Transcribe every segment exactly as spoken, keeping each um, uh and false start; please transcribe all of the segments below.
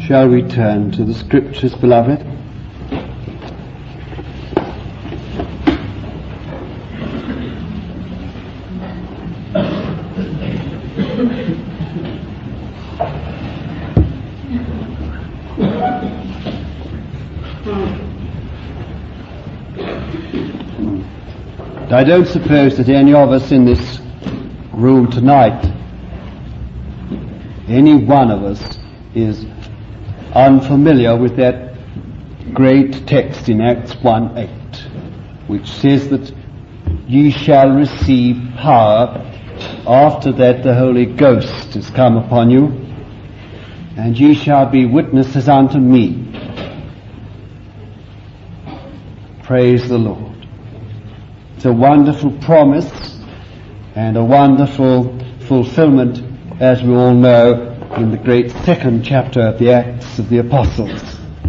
Shall we turn to the Scriptures, beloved? I don't suppose that any of us in this room tonight, any one of us, is unfamiliar with that great text in Acts one eight, which says that ye shall receive power after that the Holy Ghost is come upon you, and ye shall be witnesses unto me. Praise the Lord. It's a wonderful promise and a wonderful fulfillment, as we all know, in the great second chapter of the Acts of the Apostles.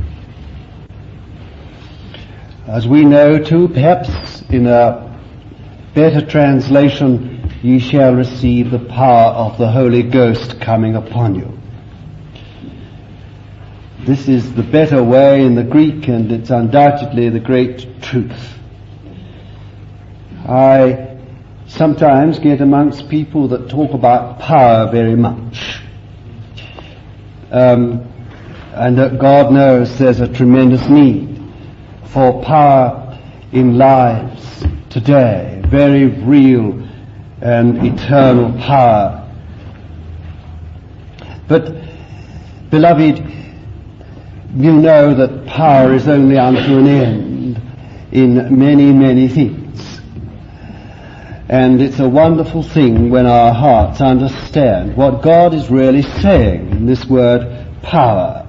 As we know too, perhaps in a better translation, ye shall receive the power of the Holy Ghost coming upon you. This is the better way in the Greek, and it's undoubtedly the great truth. I sometimes get amongst people that talk about power very much. Um, and that God knows there's a tremendous need for power in lives today, very real and eternal power. But, beloved, you know that power is only unto an end in many, many things. And it's a wonderful thing when our hearts understand what God is really saying in this word power.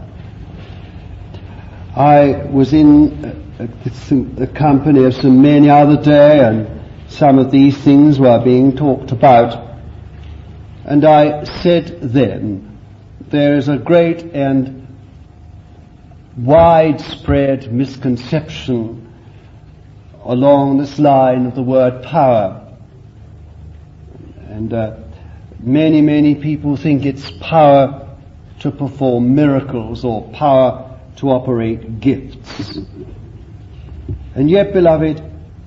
I was in the company of so many other day, and some of these things were being talked about. And I said then, there is a great and widespread misconception along this line of the word power. And uh, many, many people think it's power to perform miracles or power to operate gifts. And yet, beloved,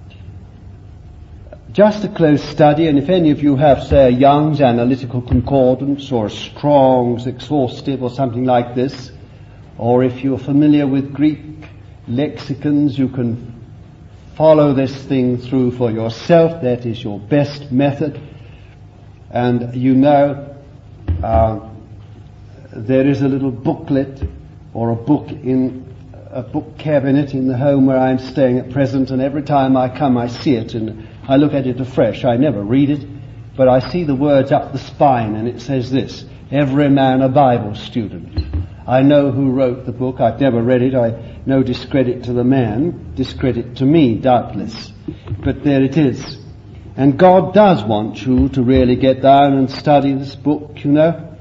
just a close study, and if any of you have, say, a Young's Analytical Concordance or a Strong's Exhaustive or something like this, or if you're familiar with Greek lexicons, you can follow this thing through for yourself. That is your best method. And you know, uh, there is a little booklet or a book in a book cabinet in the home where I'm staying at present, and every time I come I see it and I look at it afresh. I never read it, but I see the words up the spine, and it says this: every man a Bible student. I know who wrote the book. I've never read it. I no discredit to the man, discredit to me, doubtless. But there it is. And God does want you to really get down and study this book, you know.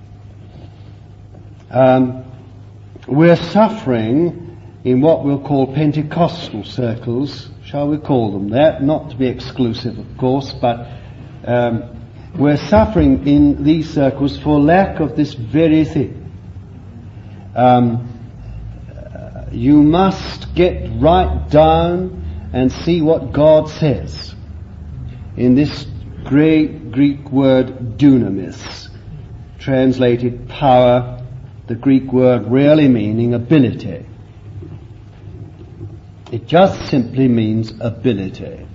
Um, we're suffering in what we'll call Pentecostal circles, shall we call them that? Not to be exclusive, of course, but um, we're suffering in these circles for lack of this very thing. Um, you must get right down and see what God says in this great Greek word dunamis, translated power, the Greek word really meaning ability. It just simply means ability.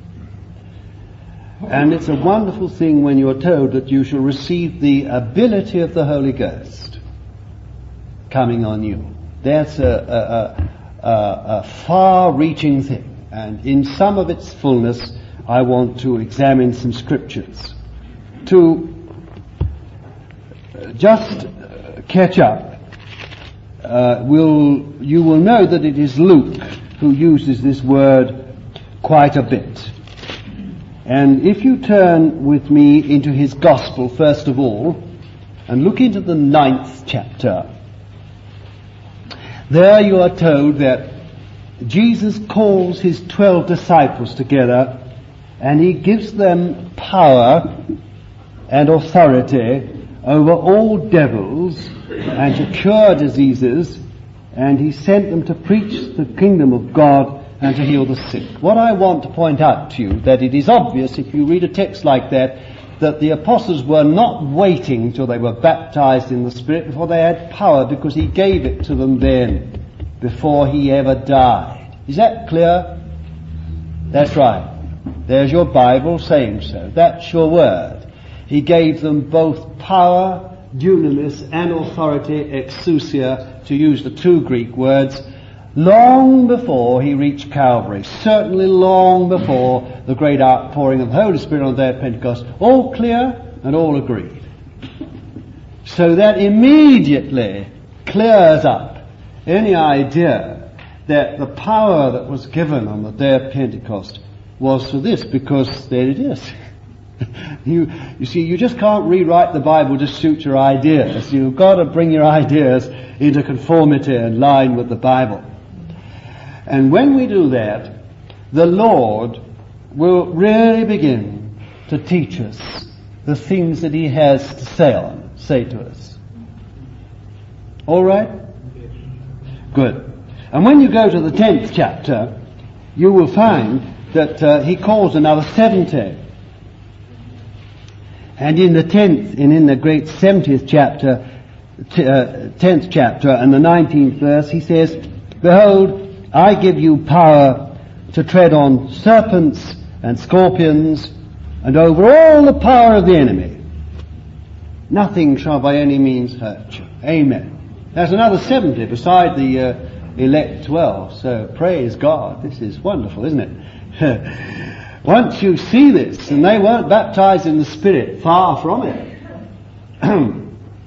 And it's a wonderful thing when you're told that you shall receive the ability of the Holy Ghost coming on you. That's a, a, a, a far-reaching thing. And in some of its fullness, I want to examine some scriptures to just catch up. Uh, will you will know that it is Luke who uses this word quite a bit. And if you turn with me into his gospel first of all, and look into the ninth chapter, there you are told that Jesus calls his twelve disciples together, and he gives them power and authority over all devils and to cure diseases, and he sent them to preach the kingdom of God and to heal the sick. What I want to point out to you, that it is obvious if you read a text like that, that the apostles were not waiting till they were baptized in the Spirit before they had power, because he gave it to them then, before he ever died. Is that clear? That's right. There's your Bible saying so. That's your word. He gave them both power, dunamis, and authority, exousia, to use the two Greek words, long before he reached Calvary, certainly long before the great outpouring of the Holy Spirit on the day of Pentecost. All clear and all agreed. So that immediately clears up any idea that the power that was given on the day of Pentecost was for this, because there it is. you, you see, you just can't rewrite the Bible to suit your ideas. You've got to bring your ideas into conformity and line with the Bible. And when we do that, the Lord will really begin to teach us the things that he has to say on, say to us. All right? Good. And when you go to the tenth chapter, you will find that uh, he calls another seventy. And in the tenth, and in the great seventieth chapter, t- uh, tenth chapter and the nineteenth verse, he says, "Behold, I give you power to tread on serpents and scorpions and over all the power of the enemy. Nothing shall by any means hurt you." Amen. There's another seventy beside the uh, elect twelve. So praise God. This is wonderful, isn't it? Once you see this, and they weren't baptized in the Spirit, far from it.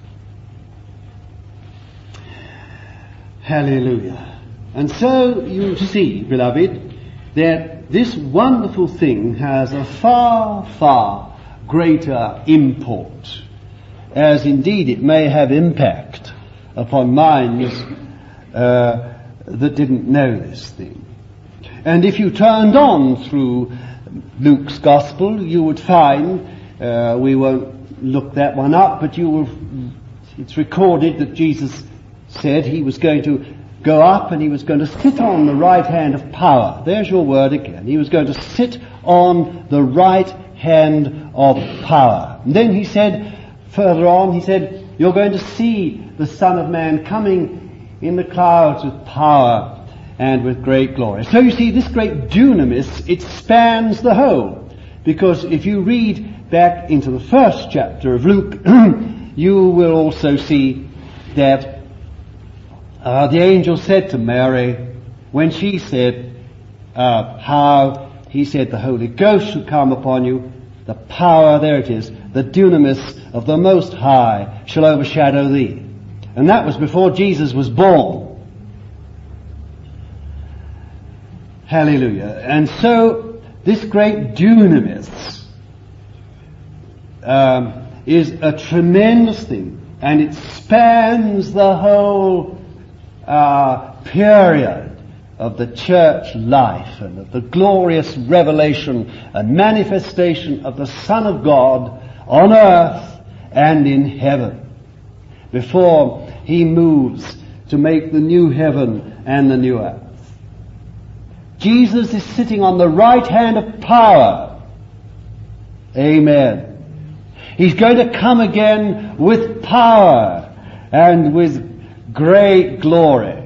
Hallelujah. And so you see, beloved, that this wonderful thing has a far, far greater import, as indeed it may have impact upon minds uh, that didn't know this thing. And if you turned on through Luke's Gospel, you would find, uh, we won't look that one up, but you will, it's recorded that Jesus said he was going to go up and he was going to sit on the right hand of power. There's your word again. He was going to sit on the right hand of power. And then he said, further on, he said, you're going to see the Son of Man coming in the clouds with power and with great glory. So you see, this great dunamis, it spans the whole. Because if you read back into the first chapter of Luke, you will also see that uh, the angel said to Mary, when she said, uh, how, he said, the Holy Ghost shall come upon you, the power, there it is, the dunamis of the Most High shall overshadow thee. And that was before Jesus was born. Hallelujah. And so, this great dunamis um, is a tremendous thing, and it spans the whole uh, period of the church life and of the glorious revelation and manifestation of the Son of God on earth and in heaven, before he moves to make the new heaven and the new earth. Jesus is sitting on the right hand of power. Amen. He's going to come again with power and with great glory.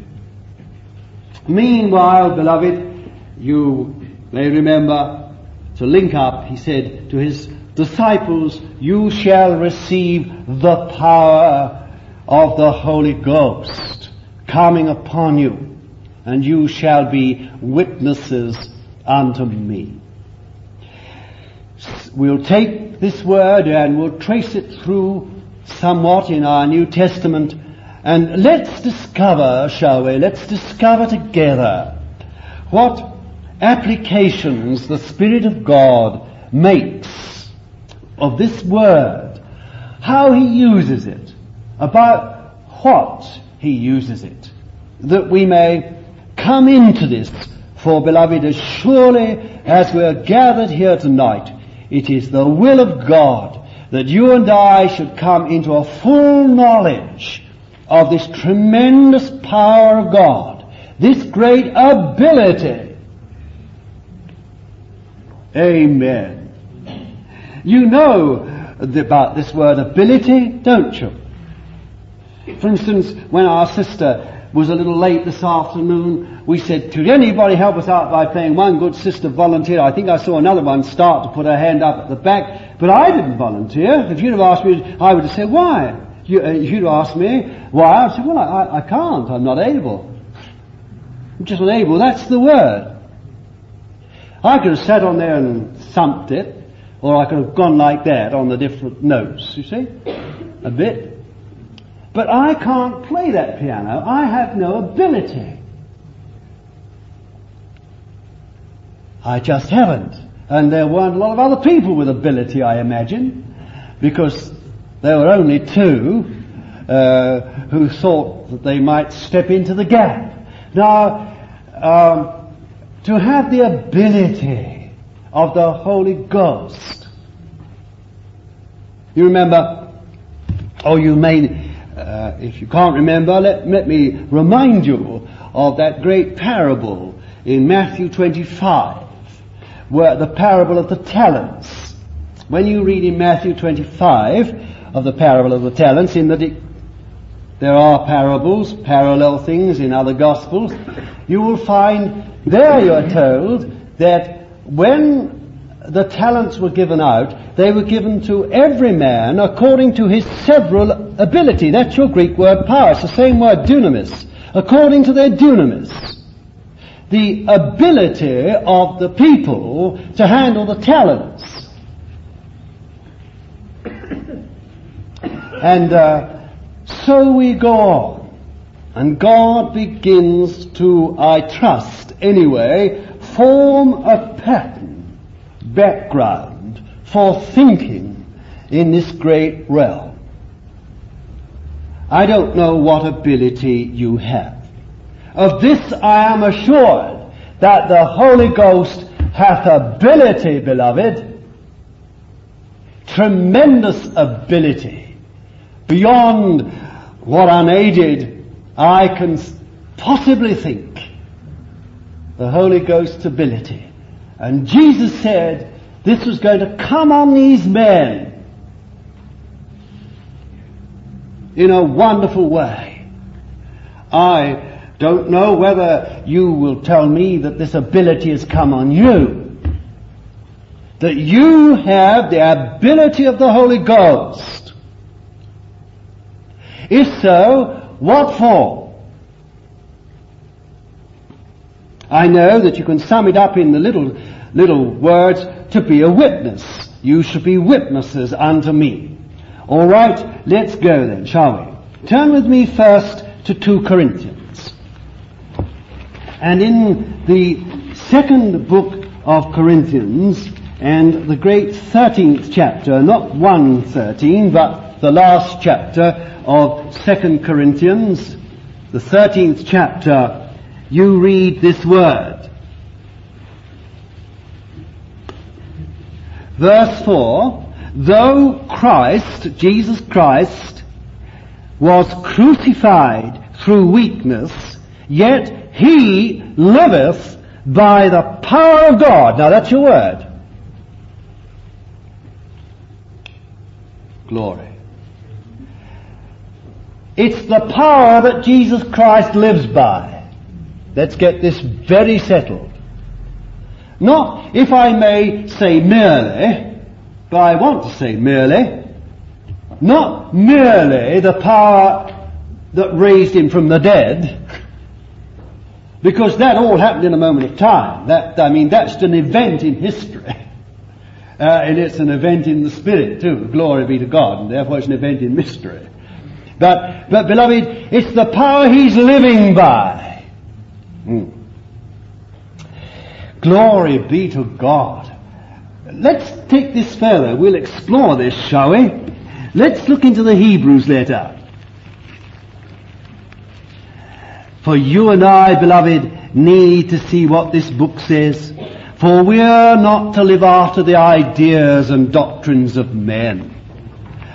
Meanwhile, beloved, you may remember, to link up, he said to his disciples, you shall receive the power of the Holy Ghost coming upon you, and you shall be witnesses unto me. We'll take this word and we'll trace it through somewhat in our New Testament, and let's discover, shall we, let's discover together what applications the Spirit of God makes of this word, how he uses it, about what he uses it, that we may come into this. For, beloved, as surely as we are gathered here tonight, it is the will of God that you and I should come into a full knowledge of this tremendous power of God, this great ability. Amen. You know about this word ability, don't you? For instance, when our sister was a little late this afternoon, we said, could anybody help us out by paying? One good sister volunteered. I think I saw another one start to put her hand up at the back, but I didn't volunteer. If you'd have asked me, I would have said, why? You, uh, you'd have asked me, why? I said, well, I, I can't. I'm not able. I'm just not able. That's the word. I could have sat on there and thumped it, or I could have gone like that on the different notes, you see? A bit. But I can't play that piano. I have no ability. I just haven't. And there weren't a lot of other people with ability, I imagine, because there were only two uh, who thought that they might step into the gap. Now, um, to have the ability of the Holy Ghost. You remember, or you may... Uh, if you can't remember, let, let me remind you of that great parable in Matthew twenty-five, where the parable of the talents. When you read in Matthew twenty-five of the parable of the talents, in that it, there are parables, parallel things in other Gospels, you will find there you are told that when the talents were given out, they were given to every man according to his several ability. That's your Greek word power. It's the same word dunamis. According to their dunamis. The ability of the people to handle the talents. And uh, so we go on. And God begins to, I trust anyway, form a pattern, background for thinking in this great realm. I don't know what ability you have. Of this I am assured, that the Holy Ghost hath ability, beloved, tremendous ability, beyond what unaided I can possibly think. The Holy Ghost's ability. And Jesus said this was going to come on these men in a wonderful way. I don't know whether you will tell me that this ability has come on you. That you have the ability of the Holy Ghost. If so, what for? I know that you can sum it up in the little, little words, to be a witness. You should be witnesses unto me. All right, let's go then, shall we? Turn with me first to two Corinthians. And in the second book of Corinthians, and the great thirteenth chapter, not one thirteen, but the last chapter of Second Corinthians, the thirteenth chapter, you read this word. Verse four, though Christ, Jesus Christ, was crucified through weakness, yet he liveth by the power of God. Now that's your word. Glory. It's the power that Jesus Christ lives by. Let's get this very settled. Not, if I may say merely, but I want to say merely, not merely the power that raised him from the dead, because that all happened in a moment of time. That, I mean, that's an event in history. Uh, and it's an event in the Spirit too. Glory be to God. And therefore it's an event in mystery. But, but beloved, it's the power he's living by. Hmm. Glory be to God. Let's take this further. We'll explore this, shall we? Let's look into the Hebrews letter. For you and I, beloved, need to see what this book says. For we are not to live after the ideas and doctrines of men.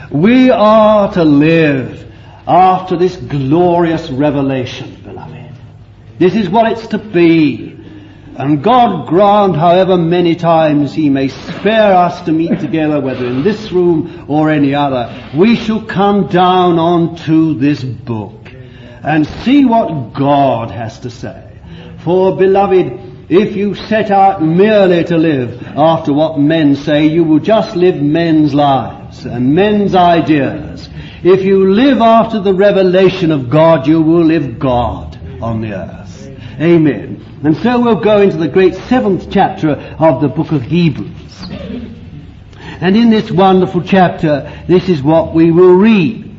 We are to live after this glorious revelation, beloved. This is what it's to be. And God grant, however many times He may spare us to meet together, whether in this room or any other, we shall come down onto this book and see what God has to say. For, beloved, if you set out merely to live after what men say, you will just live men's lives and men's ideas. If you live after the revelation of God, you will live God on the earth. Amen. And so we'll go into the great seventh chapter of the book of Hebrews. And in this wonderful chapter, this is what we will read.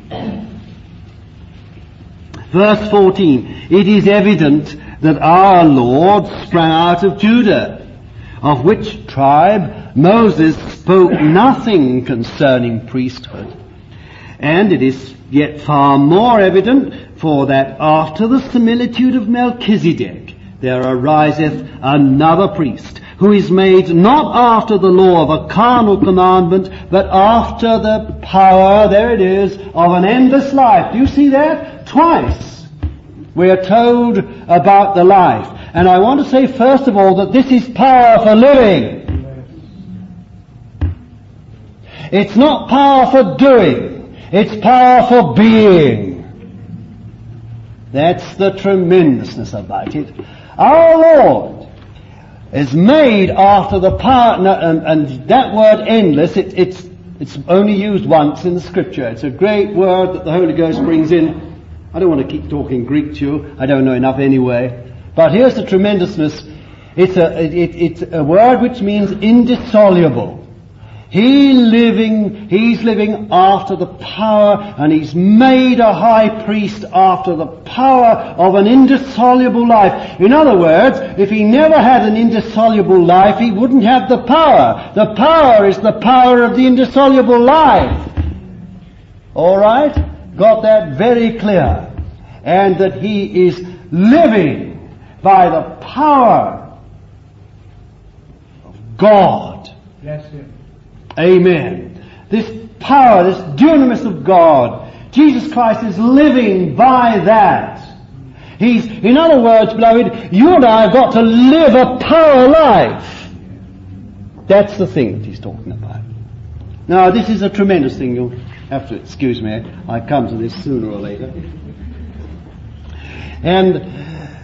Verse fourteen, it is evident that our Lord sprang out of Judah, of which tribe Moses spoke nothing concerning priesthood. And it is yet far more evident, for that after the similitude of Melchizedek there ariseth another priest, who is made not after the law of a carnal commandment, but after the power, there it is, of an endless life. Do you see that? Twice we are told about the life. And I want to say first of all that this is power for living. It's not power for doing. It's power for being. That's the tremendousness about it. Our Lord is made after the power, and, and that word endless, it, it's, it's only used once in the Scripture. It's a great word that the Holy Ghost brings in. I don't want to keep talking Greek to you. I don't know enough anyway. But here's the tremendousness. It's a, it, it's a word which means indissoluble. He living, he's living after the power, and he's made a high priest after the power of an indissoluble life. In other words, if he never had an indissoluble life, he wouldn't have the power. The power is the power of the indissoluble life. Alright? Got that very clear. And that he is living by the power of God. Yes, sir. Amen. This power, this dunamis of God, Jesus Christ is living by that. He's, in other words, beloved, you and I have got to live a power life. That's the thing that he's talking about. Now, this is a tremendous thing. You'll have to excuse me. I come to this sooner or later. And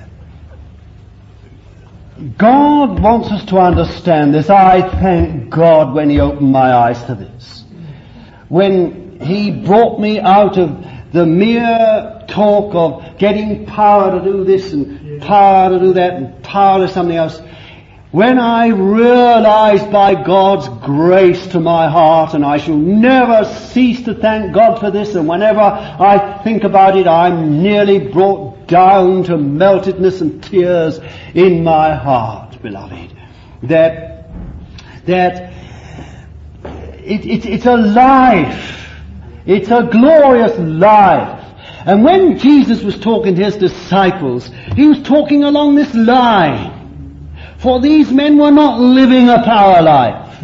God wants us to understand this. I thank God when He opened my eyes to this. When He brought me out of the mere talk of getting power to do this and power to do that and power to something else. When I realized by God's grace to my heart, and I shall never cease to thank God for this, and whenever I think about it, I'm nearly brought down to meltedness and tears in my heart, beloved. That, that, it, it, it's a life. It's a glorious life. And when Jesus was talking to His disciples, He was talking along this line. For these men were not living a power life.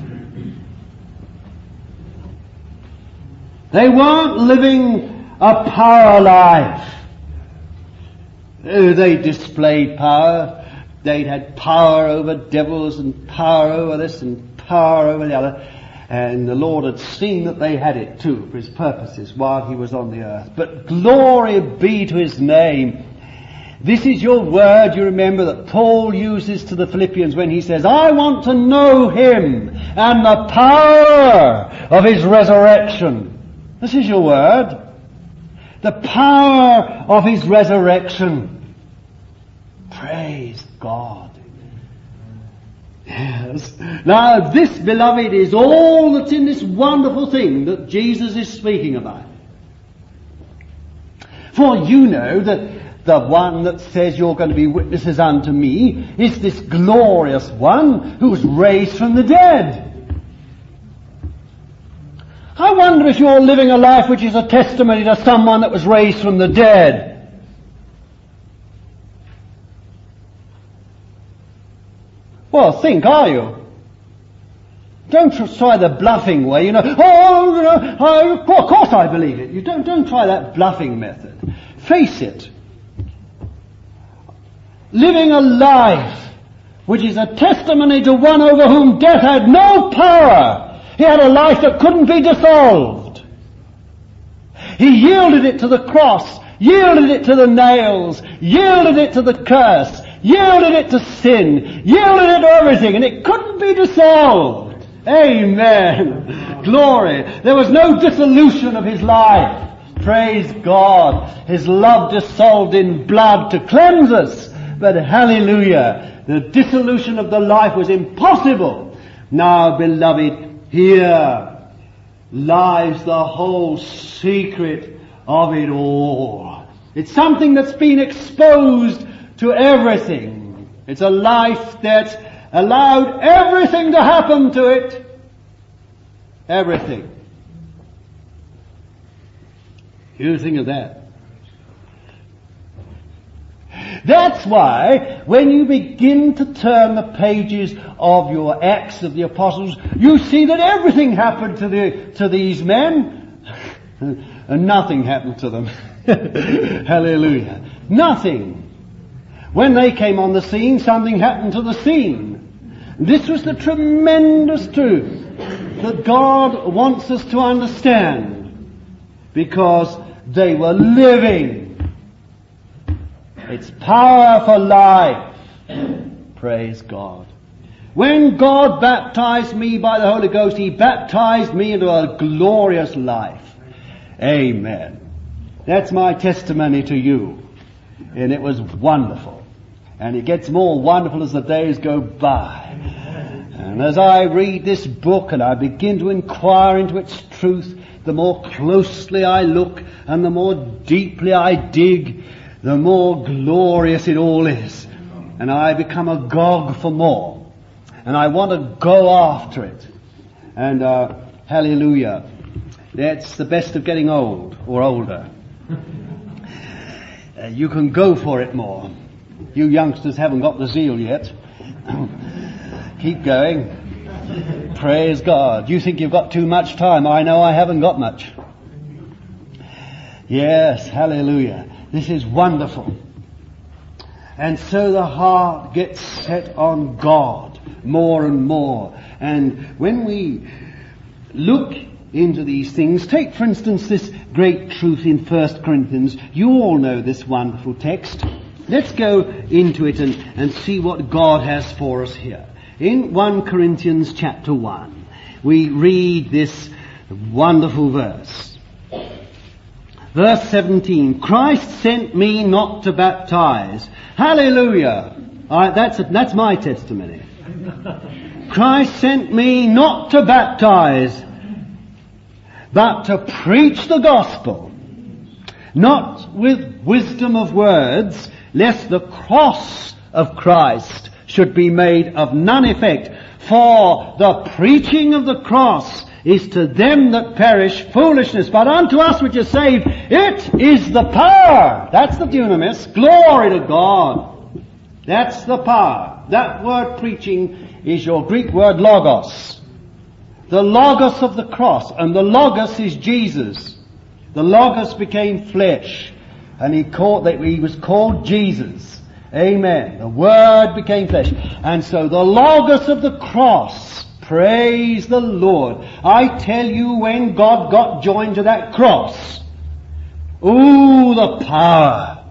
They weren't living a power life. They displayed power. They'd had power over devils and power over this and power over the other. And the Lord had seen that they had it too for His purposes while He was on the earth. But glory be to His name. This is your word, you remember, that Paul uses to the Philippians when he says, I want to know Him and the power of His resurrection. This is your word. The power of His resurrection. Praise God. Yes. Now this, beloved, is all that's in this wonderful thing that Jesus is speaking about. For you know that the one that says you're going to be witnesses unto me is this glorious one who's raised from the dead. I wonder if you're living a life which is a testimony to someone that was raised from the dead. Well, think, are you? Don't try the bluffing way, you know. Oh, you know, oh, of course I believe it. You don't, don't try that bluffing method. Face it. Living a life which is a testimony to one over whom death had no power. He had a life that couldn't be dissolved. He yielded it to the cross, yielded it to the nails, yielded it to the curse, yielded it to sin, yielded it to everything, and it couldn't be dissolved. Amen. Glory. There was no dissolution of his life. Praise God. His love dissolved in blood to cleanse us. But hallelujah, the dissolution of the life was impossible. Now, beloved, here lies the whole secret of it all. It's something that's been exposed to everything. It's a life that's allowed everything to happen to it. Everything. You think of that. That's why when you begin to turn the pages of your Acts of the Apostles, you see that everything happened to the to these men and nothing happened to them. Hallelujah. Nothing. When they came on the scene, something happened to the scene. This was the tremendous truth that God wants us to understand, because they were living. It's power for life. Praise God. When God baptized me by the Holy Ghost, He baptized me into a glorious life. Amen. That's my testimony to you. And it was wonderful. And it gets more wonderful as the days go by. And as I read this book and I begin to inquire into its truth, the more closely I look and the more deeply I dig, the more glorious it all is. And I become agog for more. And I want to go after it. And uh, hallelujah. That's the best of getting old or older. Uh, you can go for it more. You youngsters haven't got the zeal yet. Keep going. Praise God. You think you've got too much time. I know I haven't got much. Yes, hallelujah. This is wonderful. And so the heart gets set on God more and more. And when we look into these things, take for instance this great truth in First Corinthians. You all know this wonderful text. Let's go into it and, and see what God has for us here. In First Corinthians chapter one, we read this wonderful verse. Verse seventeen, Christ sent me not to baptize. Hallelujah. All right, that's, that's my testimony. Christ sent me not to baptize, but to preach the gospel, not with wisdom of words, lest the cross of Christ should be made of none effect. For the preaching of the cross is to them that perish foolishness, but unto us which are saved, it is the power. That's the dunamis. Glory to God. That's the power. That word preaching is your Greek word logos. The logos of the cross. And the logos is Jesus. The logos became flesh. And he called that he was called Jesus. Amen. The Word became flesh. And so the logos of the cross, praise the Lord. I tell you, when God got joined to that cross, ooh, the power.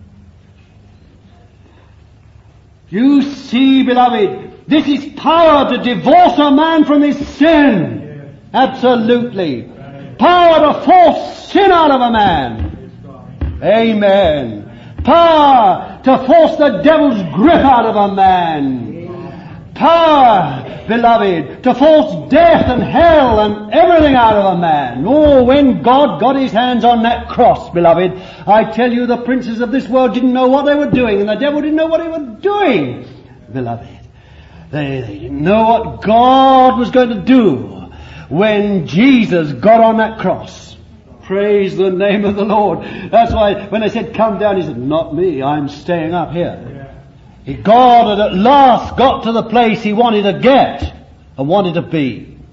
You see, beloved, this is power to divorce a man from his sin. Absolutely. Power to force sin out of a man. Amen. Power to force the devil's grip out of a man. Power, beloved, to force death and hell and everything out of a man. Oh, when God got His hands on that cross, beloved, I tell you, the princes of this world didn't know what they were doing, and the devil didn't know what he was doing, beloved. They, they didn't know what God was going to do when Jesus got on that cross. Praise the name of the Lord. That's why when they said, come down, He said, not me, I'm staying up here. Yeah. God had at last got to the place He wanted to get and wanted to be.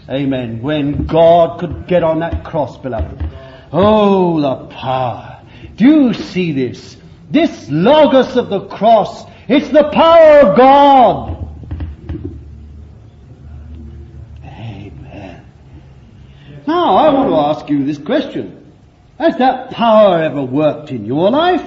Amen. When God could get on that cross, beloved. Oh, the power. Do you see this? This Logos of the cross, it's the power of God. Amen. Now, I want to ask you this question. Has that power ever worked in your life?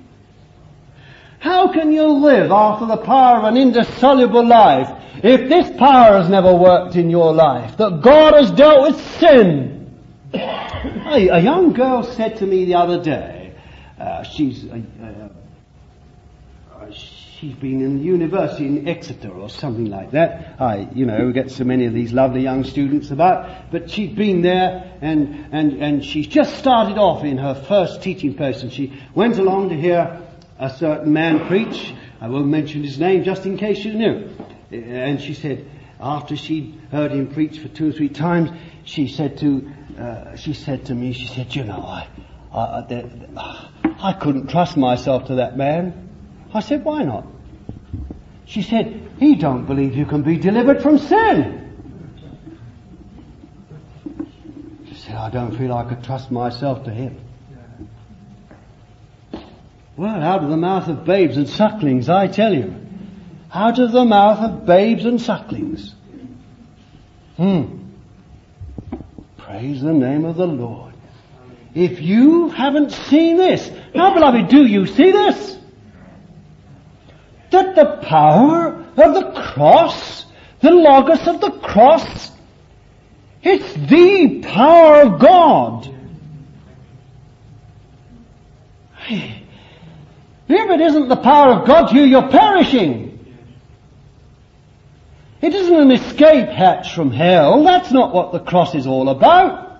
How can you live after the power of an indissoluble life if this power has never worked in your life? That God has dealt with sin. a, a young girl said to me the other day, uh, she's uh, uh, she's been in university in Exeter or something like that. I, you know, get so many of these lovely young students about, but she's been there and and and she's just started off in her first teaching post, and she went along to hear a certain man preach. I won't mention his name just in case you knew. And she said, after she'd heard him preach for two or three times, she said to, uh, she said to me, she said, you know, I, I, I, I couldn't trust myself to that man. I said, why not? She said, he don't believe you can be delivered from sin. She said, I don't feel I could trust myself to him. Well, out of the mouth of babes and sucklings, I tell you. Out of the mouth of babes and sucklings. Hmm. Praise the name of the Lord. If you haven't seen this, now beloved, do you see this? That the power of the cross, the Logos of the cross, it's the power of God. If it isn't the power of God to you, you're perishing. It isn't an escape hatch from hell. That's not what the cross is all about.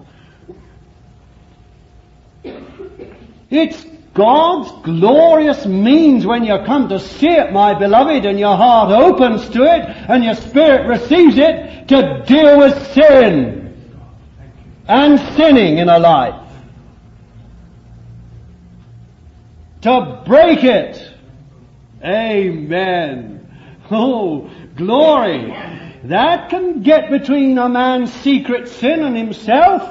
It's God's glorious means when you come to see it, my beloved, and your heart opens to it and your spirit receives it, to deal with sin and sinning in a life. To break it. Amen. Oh, glory. That can get between a man's secret sin and himself.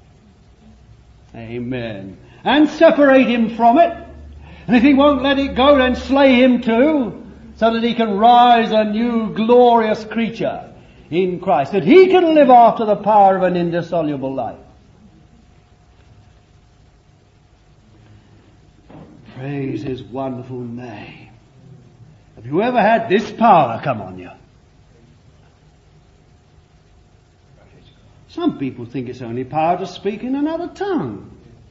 Amen. And separate him from it. And if he won't let it go, then slay him too, so that he can rise a new glorious creature in Christ, that he can live after the power of an indissoluble life. Praise His wonderful name. Have you ever had this power come on you? Some people think it's only power to speak in another tongue.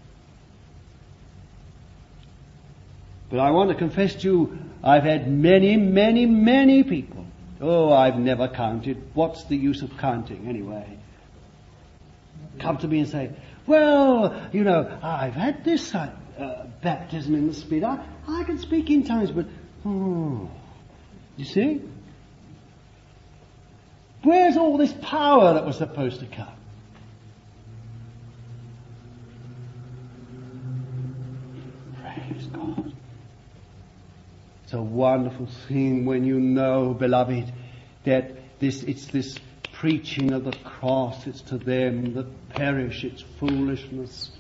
But I want to confess to you, I've had many, many, many people. Oh, I've never counted. What's the use of counting anyway? Come to me and say, well, you know, I've had this uh, baptism in the Spirit. I, I can speak in tongues, but, oh, you see? Where's all this power that was supposed to come? Praise God. It's a wonderful thing when you know, beloved, that this it's this preaching of the cross. It's to them that perish. It's foolishness.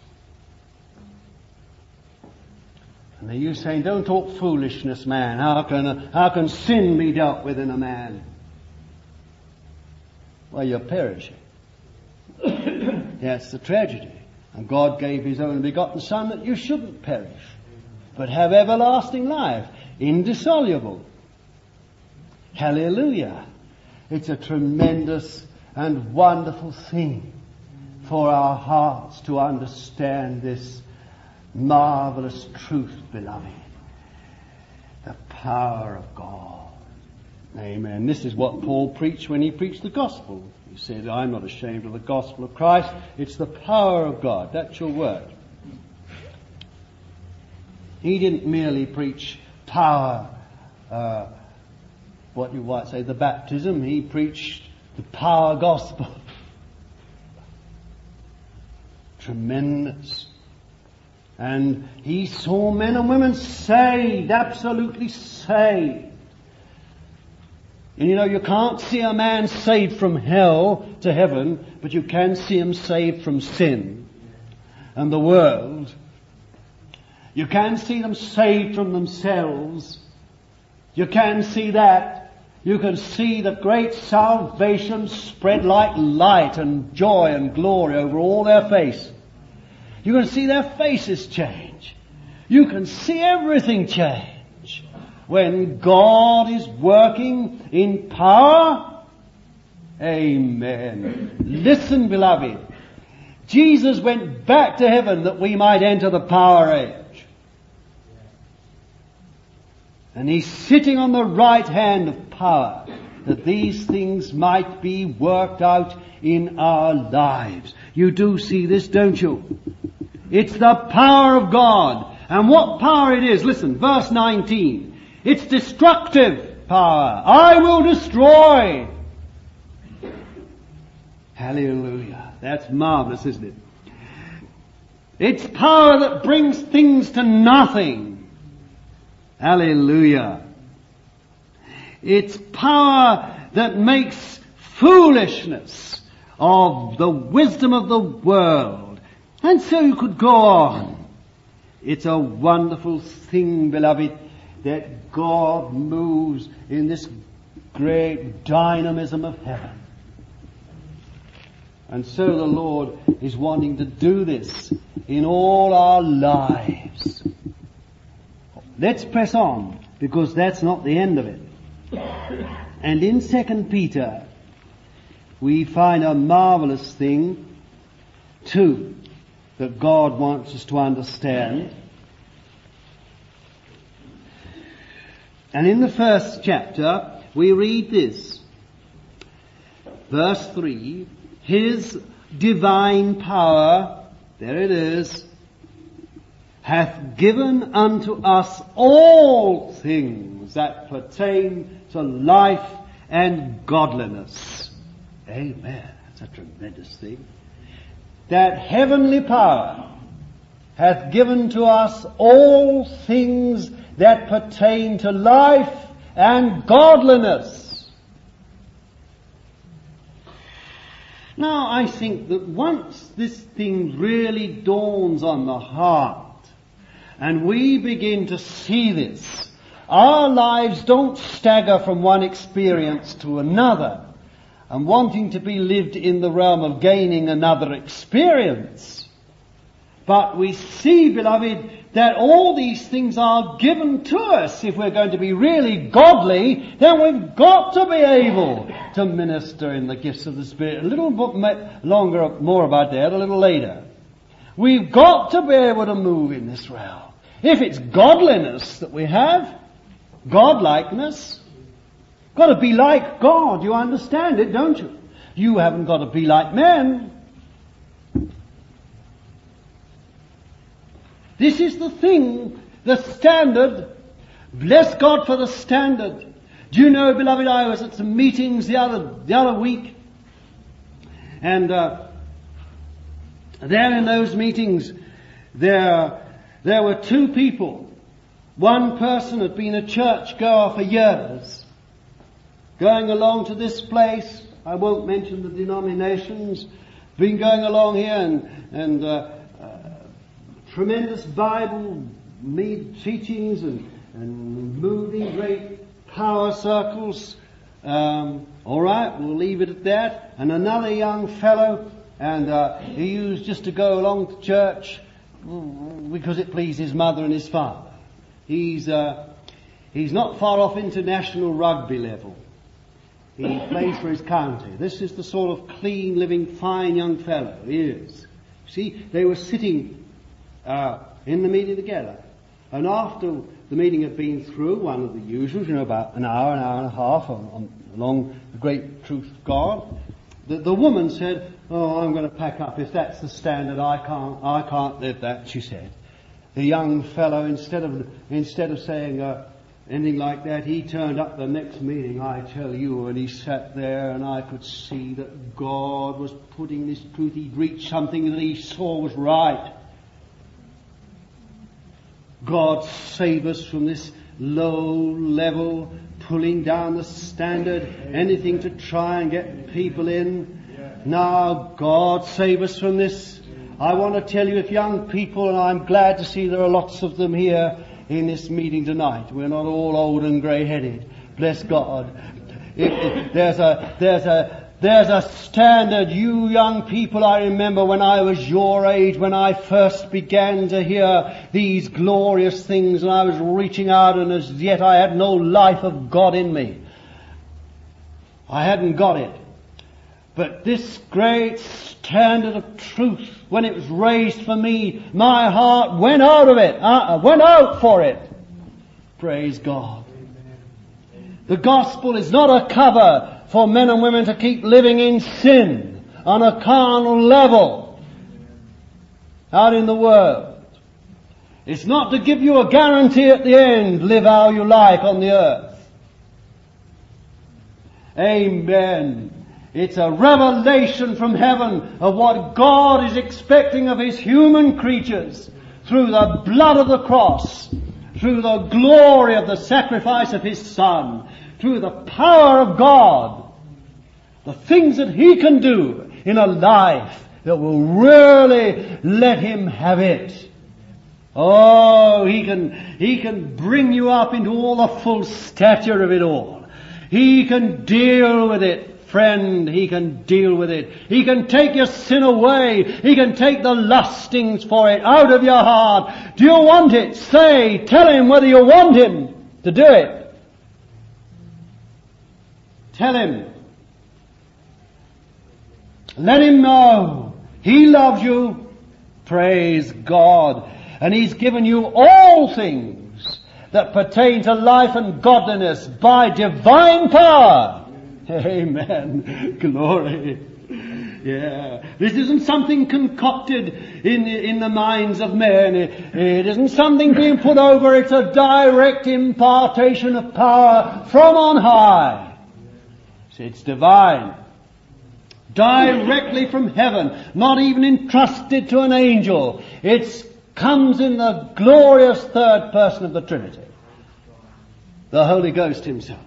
And they're you saying, don't talk foolishness, man. How can uh, how can sin be dealt with in a man? Well, you're perishing. That's the tragedy. And God gave His only begotten Son that you shouldn't perish, but have everlasting life, indissoluble. Hallelujah. It's a tremendous and wonderful thing for our hearts to understand this marvelous truth, beloved. The power of God. Amen. This is what Paul preached when he preached the gospel. He said, I'm not ashamed of the gospel of Christ. It's the power of God. That's your word. He didn't merely preach power, uh, what you might say, the baptism. He preached the power gospel. Tremendous. And he saw men and women saved, absolutely saved. And you know, you can't see a man saved from hell to heaven, but you can see him saved from sin and the world. You can see them saved from themselves. You can see that. You can see the great salvation spread like light and joy and glory over all their face. You can see their faces change. You can see everything change. When God is working in power, amen. Listen, beloved. Jesus went back to heaven that we might enter the power age. And He's sitting on the right hand of power, that these things might be worked out in our lives. You do see this, don't you? It's the power of God. And what power it is, listen, verse nineteen. It's destructive power. I will destroy. Hallelujah. That's marvelous, isn't it? It's power that brings things to nothing. Hallelujah. It's power that makes foolishness of the wisdom of the world. And so you could go on. It's a wonderful thing, beloved, that God moves in this great dynamism of heaven. And so the Lord is wanting to do this in all our lives. Let's press on, because that's not the end of it. And in Second Peter, we find a marvelous thing, too, that God wants us to understand. And in the first chapter, we read this. Verse three, His divine power, there it is, hath given unto us all things that pertain to life and godliness. Amen. That's a tremendous thing. That heavenly power hath given to us all things that pertain to life and godliness. Now, I think that once this thing really dawns on the heart, and we begin to see this, our lives don't stagger from one experience to another and wanting to be lived in the realm of gaining another experience. But we see, beloved, that all these things are given to us. If we're going to be really godly, then we've got to be able to minister in the gifts of the Spirit. A little bit longer, more about that a little later. We've got to be able to move in this realm. If it's godliness that we have, godlikeness, got to be like God. You understand it, don't you? You haven't got to be like men. This is the thing, the standard. Bless God for the standard. Do you know, beloved, I was at some meetings the other the other week, and uh, there in those meetings, there there were two people. One person had been a church goer for years, going along to this place. I won't mention the denominations. Been going along here and and. Uh, Tremendous Bible teachings and, and moving great power circles. Um, all right, we'll leave it at that. And another young fellow, and uh, he used just to go along to church because it pleased his mother and his father. He's uh, he's not far off international rugby level. He plays for his county. This is the sort of clean, living, fine young fellow he is. See, they were sitting Uh, in the meeting together. And after the meeting had been through, one of the usuals, you know, about an hour, an hour and a half on, on, along the great truth of God, the, the woman said, "Oh, I'm going to pack up. If that's the standard, I can't, I can't live that," she said. The young fellow, instead of, instead of saying, uh, anything like that, he turned up the next meeting, I tell you, and he sat there, and I could see that God was putting this truth. He'd reached something that he saw was right. God save us from this low level, pulling down the standard, anything to try and get people in. Now, God save us from this. I want to tell you, if young people, and I'm glad to see there are lots of them here in this meeting tonight, we're not all old and grey-headed. Bless God. It, it, there's a, there's a, there's a standard. You young people, I remember when I was your age, when I first began to hear these glorious things, and I was reaching out, and as yet I had no life of God in me. I hadn't got it. But this great standard of truth, when it was raised for me, my heart went out of it, uh, went out for it. Praise God. The gospel is not a cover for men and women to keep living in sin on a carnal level out in the world. It's not to give you a guarantee at the end, live how you like on the earth. Amen. It's a revelation from heaven of what God is expecting of His human creatures through the blood of the cross, through the glory of the sacrifice of His Son, through the power of God, the things that He can do in a life that will really let Him have it. Oh, He can, He can bring you up into all the full stature of it all. He can deal with it. Friend, He can deal with it. He can take your sin away. He can take the lustings for it out of your heart. Do you want it? Say, tell Him whether you want Him to do it. Tell Him. Let Him know He loves you. Praise God. And He's given you all things that pertain to life and godliness by divine power. Amen. Glory. Yeah. This isn't something concocted in the, in the minds of men. It, it isn't something being put over. It's a direct impartation of power from on high. It's divine. Directly from heaven. Not even entrusted to an angel. It comes in the glorious third person of the Trinity. The Holy Ghost Himself.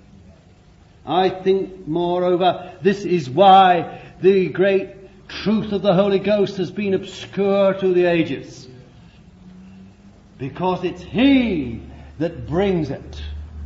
I think, moreover, this is why the great truth of the Holy Ghost has been obscure to the ages. Because it's He that brings it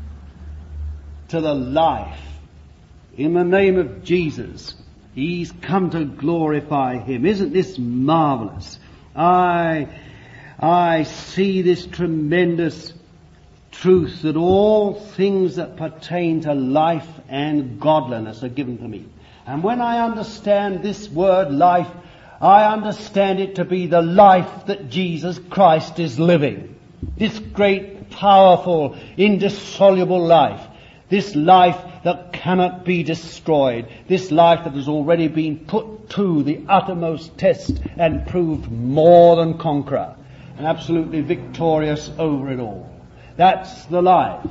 to the life. In the name of Jesus, He's come to glorify Him. Isn't this marvelous? I, I see this tremendous truth that all things that pertain to life and godliness are given to me. And when I understand this word life, I understand it to be the life that Jesus Christ is living. This great, powerful, indissoluble life. This life that cannot be destroyed. This life that has already been put to the uttermost test and proved more than conqueror. And absolutely victorious over it all. That's the life.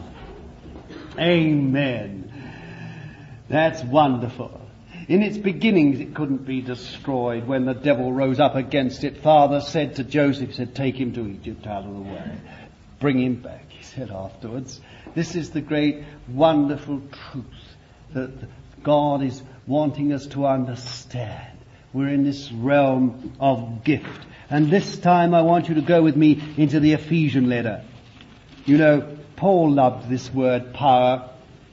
Amen. That's wonderful. In its beginnings it couldn't be destroyed. When the devil rose up against it, Father said to Joseph, he said, take him to Egypt out of the way. Bring him back, he said afterwards. This is the great wonderful truth that God is wanting us to understand. We're in this realm of gift. And this time I want you to go with me into the Ephesian letter. You know, Paul loved this word power.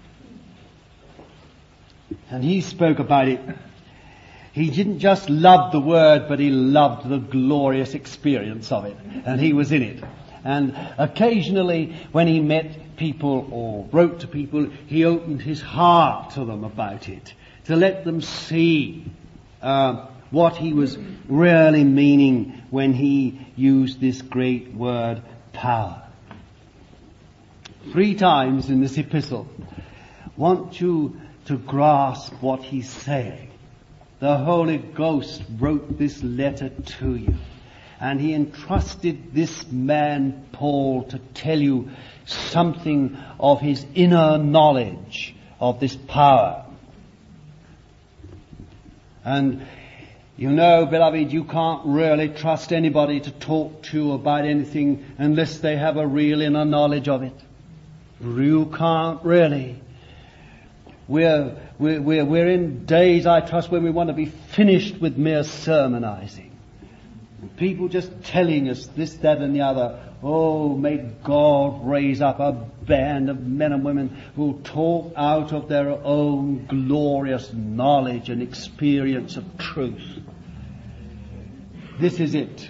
And he spoke about it. He didn't just love the word, but he loved the glorious experience of it. And he was in it. And occasionally when he met people or wrote to people, he opened his heart to them about it. To let them see uh, what he was really meaning when he used this great word power. Three times in this epistle, I want you to grasp what he's saying. The Holy Ghost wrote this letter to you. And he entrusted this man, Paul, to tell you something of his inner knowledge of this power. And you know, beloved, you can't really trust anybody to talk to you about anything unless they have a real inner knowledge of it. You can't really. We're, we're, we're, we're in days, I trust, when we want to be finished with mere sermonizing. People just telling us this, that and the other. Oh, may God raise up a band of men and women who talk out of their own glorious knowledge and experience of truth. This is it.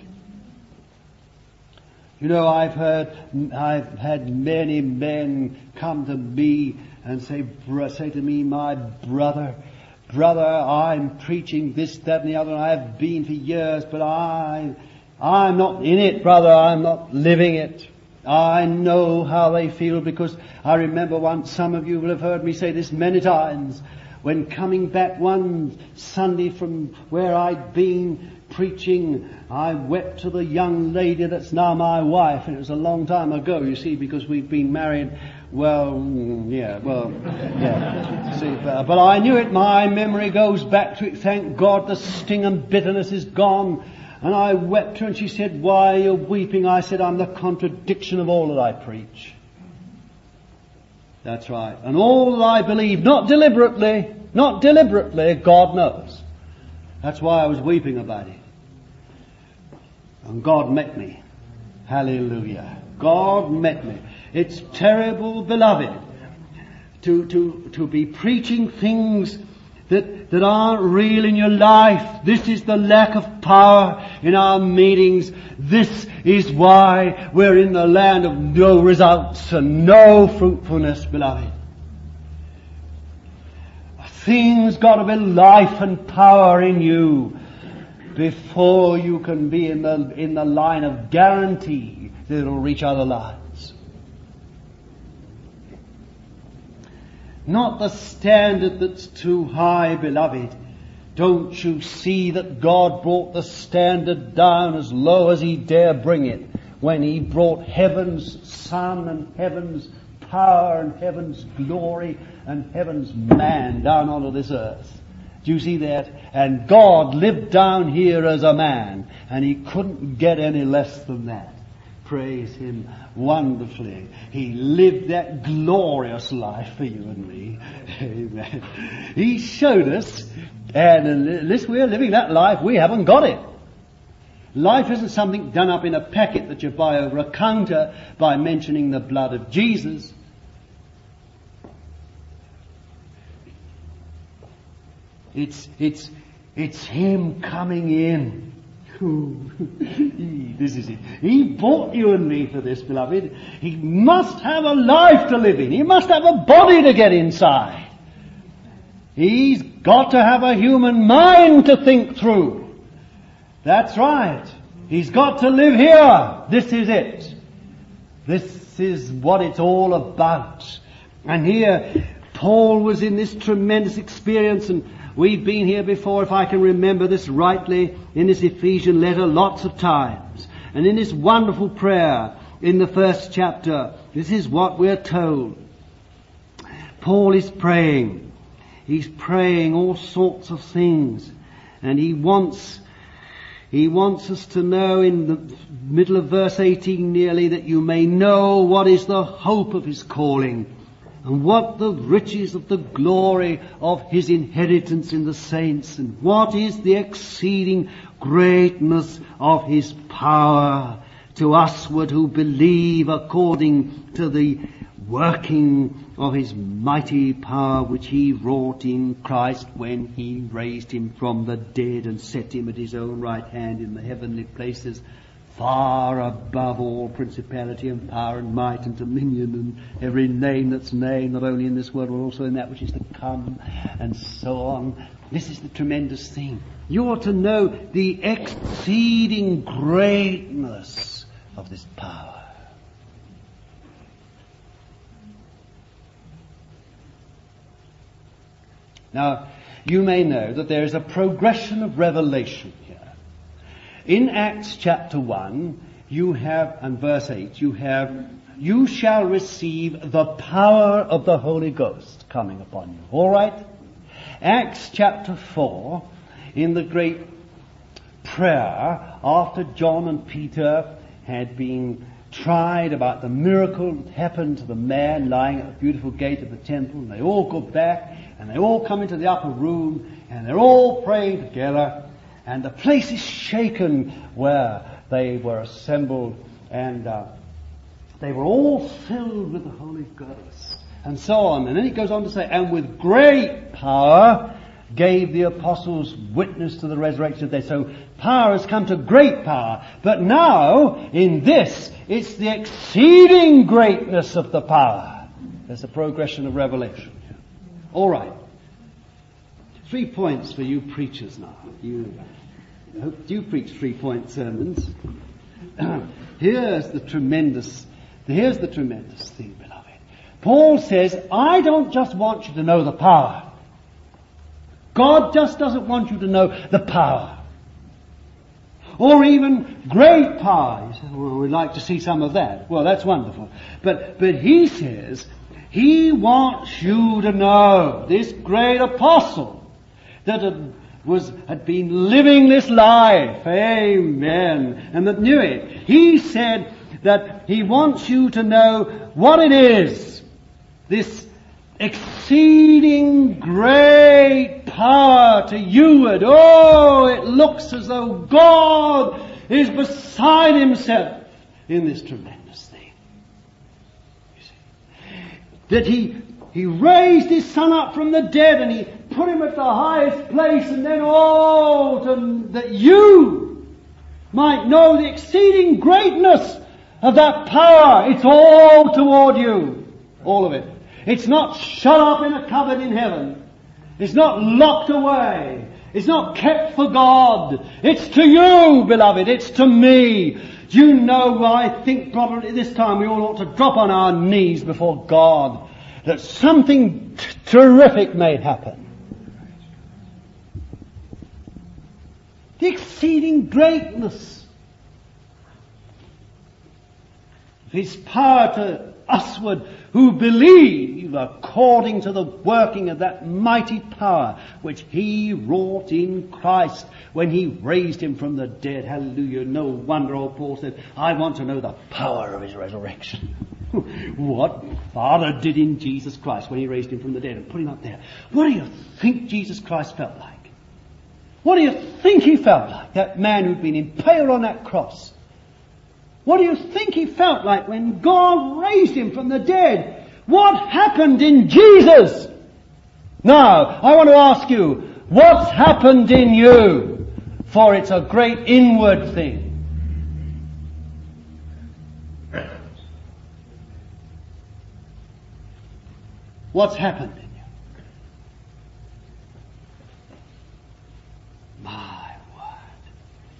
You know, I've heard, I've had many men come to me and say, say to me, my brother, brother, I'm preaching this, that and the other, and I have been for years, but I, I'm not in it, brother, I'm not living it. I know how they feel, because I remember once, some of you will have heard me say this many times, when coming back one Sunday from where I'd been preaching, I wept to the young lady that's now my wife, and it was a long time ago, you see, because we've been married, well, yeah, well, yeah. See, but, but I knew it, my memory goes back to it, thank God the sting and bitterness is gone. And I wept to her, and she said, why are you weeping? I said, I'm the contradiction of all that I preach. That's right. And all that I believe, not deliberately, not deliberately, God knows. That's why I was weeping about it. And God met me. Hallelujah. God met me. It's terrible, beloved, to, to, to be preaching things that, that aren't real in your life. This is the lack of power in our meetings. This is why we're in the land of no results and no fruitfulness, beloved. Things got to be life and power in you before you can be in the, in the line of guarantee that it'll reach other lives. Not the standard that's too high, beloved. Don't you see that God brought the standard down as low as He dare bring it when He brought heaven's sun and heaven's power and heaven's glory and heaven's man down onto this earth? Do you see that? And God lived down here as a man, and He couldn't get any less than that. Praise Him wonderfully. He lived that glorious life for you and me. Amen. He showed us, and unless we're living that life, we haven't got it. Life isn't something done up in a packet that you buy over a counter by mentioning the blood of Jesus. It's, it's, it's Him coming in. This is it. He bought you and me for this, beloved. He must have a life to live in. He must have a body to get inside. He's got to have a human mind to think through. That's right. He's got to live here. This is it. This is what it's all about. And here, Paul was in this tremendous experience, and we've been here before, if I can remember this rightly, in this Ephesian letter lots of times. And in this wonderful prayer in the first chapter, this is what we're told. Paul is praying. He's praying all sorts of things. And he wants, he wants us to know in the middle of verse eighteen nearly, that you may know what is the hope of His calling, and what the riches of the glory of His inheritance in the saints, and what is the exceeding greatness of His power to usward who believe, according to the working of His mighty power which He wrought in Christ when He raised Him from the dead and set Him at His own right hand in the heavenly places, far above all principality and power and might and dominion and every name that's named, not only in this world but also in that which is to come, and so on. This is the tremendous thing. You ought to know the exceeding greatness of this power. Now, you may know that there is a progression of revelation here. In Acts chapter one, you have, and verse eight, you have, you shall receive the power of the Holy Ghost coming upon you. All right? Acts chapter four, in the great prayer, after John and Peter had been tried about the miracle that happened to the man lying at the beautiful gate of the temple, and they all go back, and they all come into the upper room, and they're all praying together, and the place is shaken where they were assembled, and uh, they were all filled with the Holy Ghost, and so on. And then he goes on to say, and with great power gave the apostles witness to the resurrection of the dead. So power has come to great power. But now, in this, it's the exceeding greatness of the power. There's a progression of revelation. All right. Three points for you preachers now. You, I hope you preach three-point sermons. Here's the tremendous, here's the tremendous thing, beloved. Paul says, I don't just want you to know the power. God just doesn't want you to know the power. Or even great power. You say, well, we'd like to see some of that. Well, that's wonderful. But, but he says, he wants you to know, this great apostle that had, was, had been living this life. Amen. And that knew it. He said that he wants you to know what it is. This exceeding great power to you, and oh, it looks as though God is beside himself in this tremendous thing. You see, that he he raised his son up from the dead and he put him at the highest place, and then oh, to, that you might know the exceeding greatness of that power. It's all toward you, all of it. It's not shut up in a cupboard in heaven. It's not locked away. It's not kept for God. It's to you, beloved. It's to me. Do you know, I think probably this time we all ought to drop on our knees before God that something t- terrific may happen. The exceeding greatness of his power to usward who believe according to the working of that mighty power which he wrought in Christ when he raised him from the dead. Hallelujah. No wonder old Paul said, I want to know the power of his resurrection. What Father did in Jesus Christ when he raised him from the dead and put him up there. What do you think Jesus Christ felt like? What do you think he felt like? That man who'd been impaled on that cross. What do you think he felt like when God raised him from the dead? What happened in Jesus? Now, I want to ask you, what's happened in you? For it's a great inward thing. What's happened in you? My word.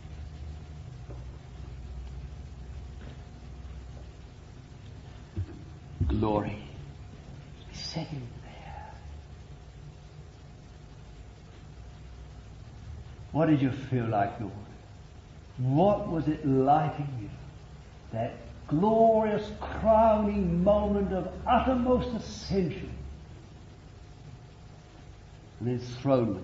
Glory sitting there. What did you feel like, Lord? What was it like in you? That glorious crowning moment of uttermost ascension and enthronement.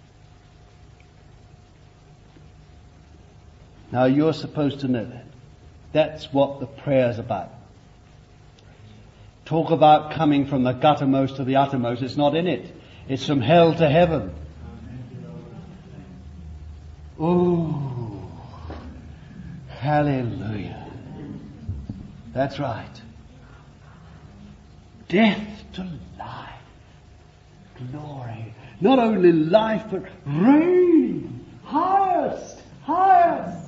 Now you're supposed to know that. That's what the prayer's about. Talk about coming from the guttermost to the uttermost. It's not in it. It's from hell to heaven. Oh, hallelujah. That's right. Death to life. Glory. Not only life, but reign. Highest, highest.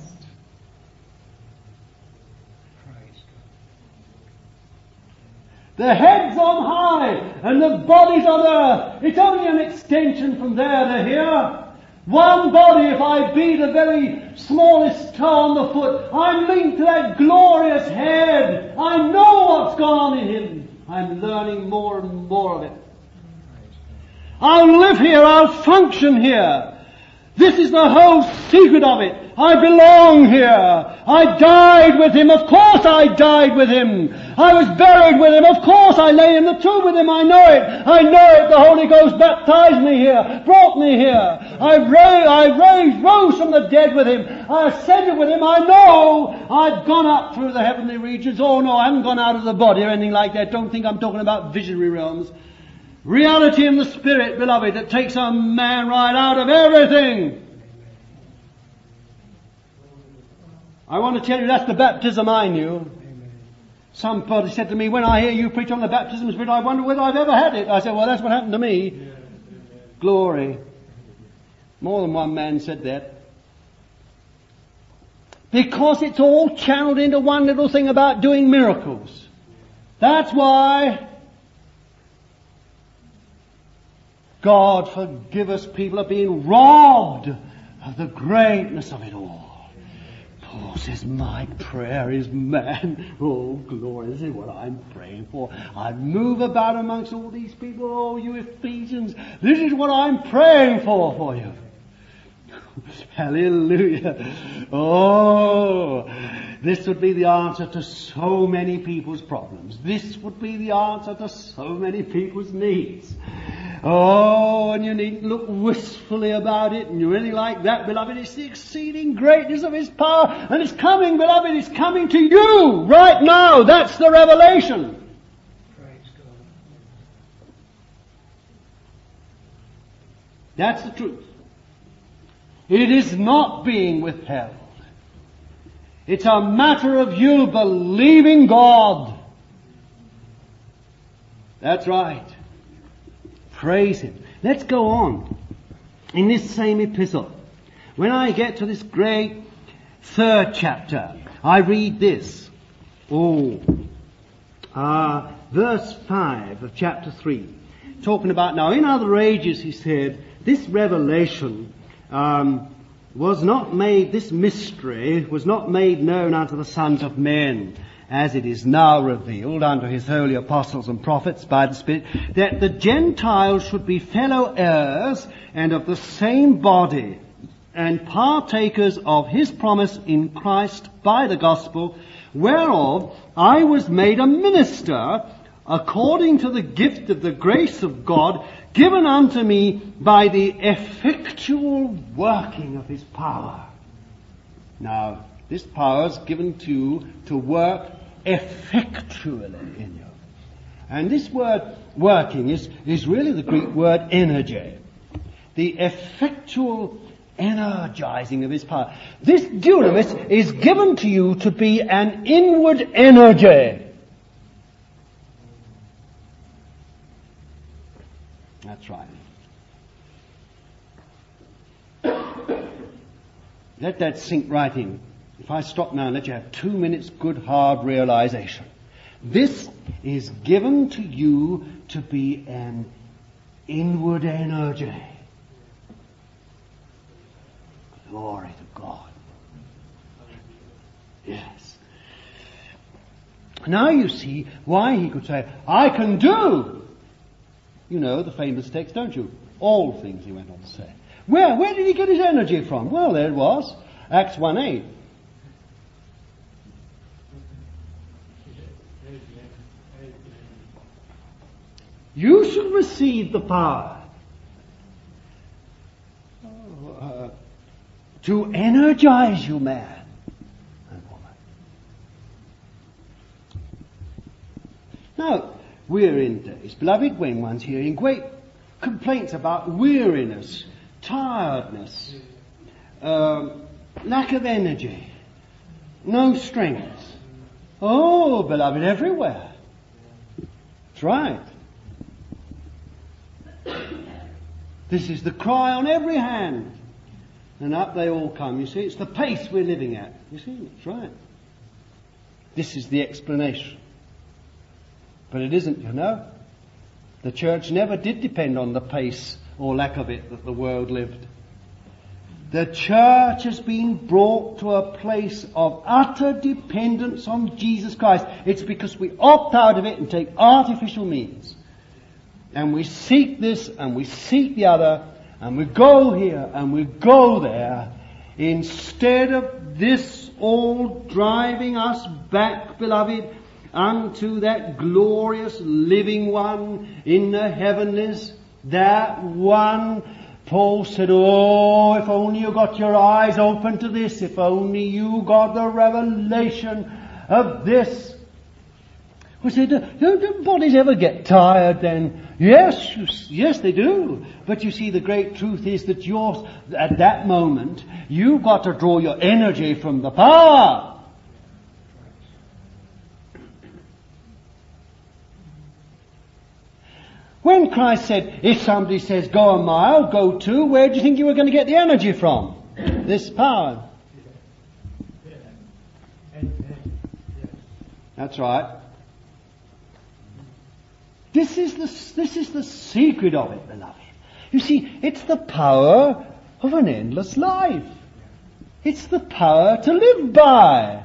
The head's on high and the body's on earth. It's only an extension from there to here. One body, if I be the very smallest toe on the foot, I'm linked to that glorious head. I know what's gone on in him. I'm learning more and more of it. I'll live here, I'll function here. This is the whole secret of it. I belong here. I died with him. Of course I died with him. I was buried with him. Of course I lay in the tomb with him. I know it. I know it. The Holy Ghost baptized me here, brought me here. I, ra- I raised, rose from the dead with him. I ascended with him. I know I've gone up through the heavenly regions. Oh no, I haven't gone out of the body or anything like that. Don't think I'm talking about visionary realms. Reality in the Spirit, beloved, that takes a man right out of everything. I want to tell you that's the baptism I knew. Somebody said to me, when I hear you preach on the baptism of the Spirit, I wonder whether I've ever had it. I said, well, that's what happened to me. Glory. More than one man said that. Because it's all channeled into one little thing about doing miracles. That's why. God forgive us, people are being robbed of the greatness of it all. Paul says, my prayer is, man, oh glory, this is what I'm praying for. I move about amongst all these people, oh you Ephesians, this is what I'm praying for for you. Hallelujah. Oh, this would be the answer to so many people's problems. This would be the answer to so many people's needs. Oh, and you needn't look wistfully about it and you really like that, beloved. It's the exceeding greatness of His power. And it's coming, beloved, it's coming to you right now. That's the revelation. Praise God. That's the truth. It is not being withheld. It's a matter of you believing God. That's right. Praise Him. Let's go on. In this same epistle, when I get to this great third chapter, I read this. Oh, uh, verse five of chapter three. Talking about, now in other ages, he said, this revelation um, was not made, this mystery was not made known unto the sons of men, as it is now revealed unto His holy apostles and prophets by the Spirit, that the Gentiles should be fellow heirs and of the same body, and partakers of His promise in Christ by the gospel, whereof I was made a minister according to the gift of the grace of God given unto me by the effectual working of His power. Now, this power is given to you to work effectually in you. And this word working is, is really the Greek word energy. The effectual energizing of His power. This dunamis is given to you to be an inward energy. That's right. Let that sink right in. If I stop now and let you have two minutes good hard realization. This is given to you to be an inward energy. Glory to God. Yes. Now you see why he could say, I can do. You know the famous text, don't you? All things, he went on to say. Where? Where did he get his energy from? Well, there it was. Acts one eight. You should receive the power uh, to energize you, man and woman. Now, we're in days, beloved, when one's hearing great complaints about weariness, tiredness, um, lack of energy, no strength. Oh, beloved, everywhere. That's right. This is the cry on every hand. And up they all come. You see, it's the pace we're living at. You see, that's right. This is the explanation. But it isn't, you know. The church never did depend on the pace or lack of it that the world lived. The church has been brought to a place of utter dependence on Jesus Christ. It's because we opt out of it and take artificial means. And we seek this and we seek the other, and we go here and we go there, instead of this all driving us back, beloved, unto that glorious living one in the heavenlies, that one. Paul said, oh, if only you got your eyes open to this, if only you got the revelation of this. We said, don't, don't bodies ever get tired then? Yes, you, yes they do. But you see, the great truth is that you're, at that moment, you've got to draw your energy from the power. When Christ said, if somebody says, go a mile, go two, where do you think you were going to get the energy from? This power. That's right. This is the, this is the secret of it, beloved. You see, it's the power of an endless life. It's the power to live by.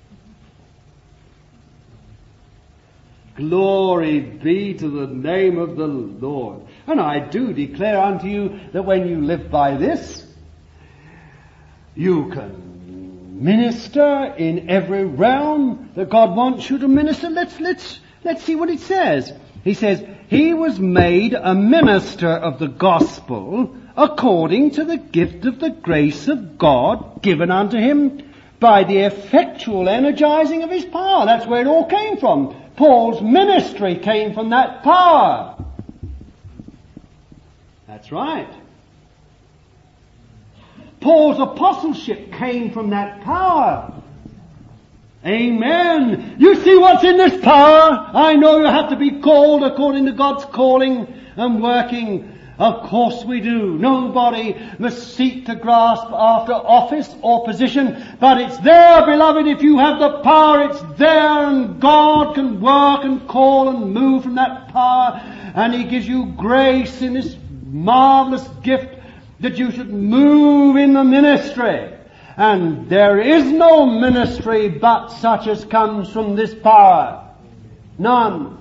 Glory be to the name of the Lord. And I do declare unto you that when you live by this, you can minister in every realm that God wants you to minister. Let's, let's, let's see what it says. He says, he was made a minister of the gospel according to the gift of the grace of God given unto him by the effectual energizing of his power. That's where it all came from. Paul's ministry came from that power. That's right. Paul's apostleship came from that power. Amen. You see what's in this power? I know you have to be called according to God's calling and working. Of course we do. Nobody must seek to grasp after office or position, but it's there, beloved. If you have the power, it's there, and God can work and call and move from that power, and He gives you grace in this marvelous gift that you should move in the ministry. And there is no ministry but such as comes from this power. None.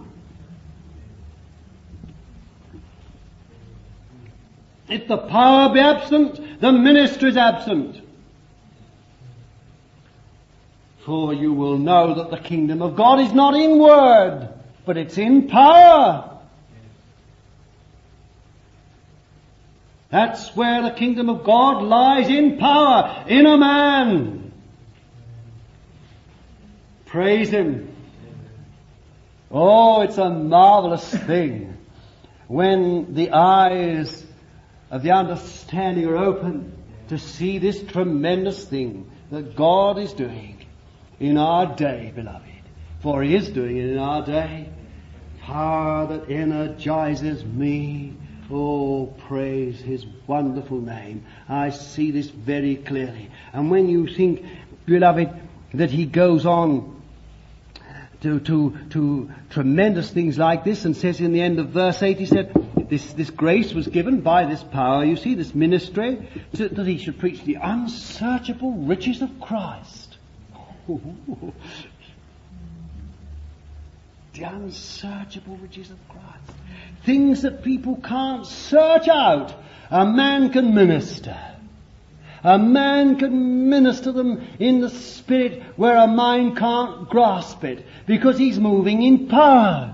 If the power be absent, the ministry is absent. For you will know that the kingdom of God is not in word, but it's in power. That's where the kingdom of God lies, in power, in a man. Praise Him. Oh, it's a marvelous thing when the eyes of the understanding are open to see this tremendous thing that God is doing in our day, beloved. For He is doing it in our day. Power that energizes me. Oh, praise His wonderful name. I see this very clearly. And when you think, beloved, that He goes on to, to, to tremendous things like this and says in the end of verse eight, He said, this, this grace was given by this power, you see, this ministry, to, that He should preach the unsearchable riches of Christ. The unsearchable riches of Christ. Things that people can't search out, a man can minister. A man can minister them in the Spirit where a mind can't grasp it, because he's moving in power.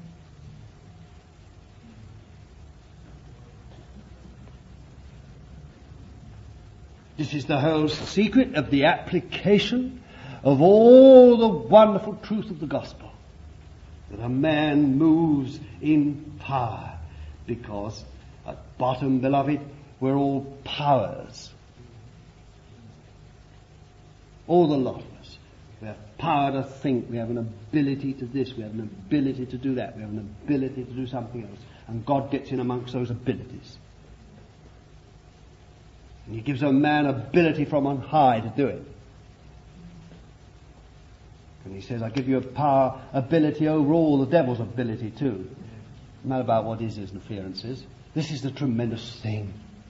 This is the whole secret of the application of all the wonderful truth of the gospel. That a man moves in power, because at bottom, beloved, we're all powers. All the lot of us. We have power to think, we have an ability to this, we have an ability to do that, we have an ability to do something else. And God gets in amongst those abilities. And He gives a man ability from on high to do it. And He says, I give you a power, ability over all the devil's ability too. No matter about what his interference is. This is the tremendous thing.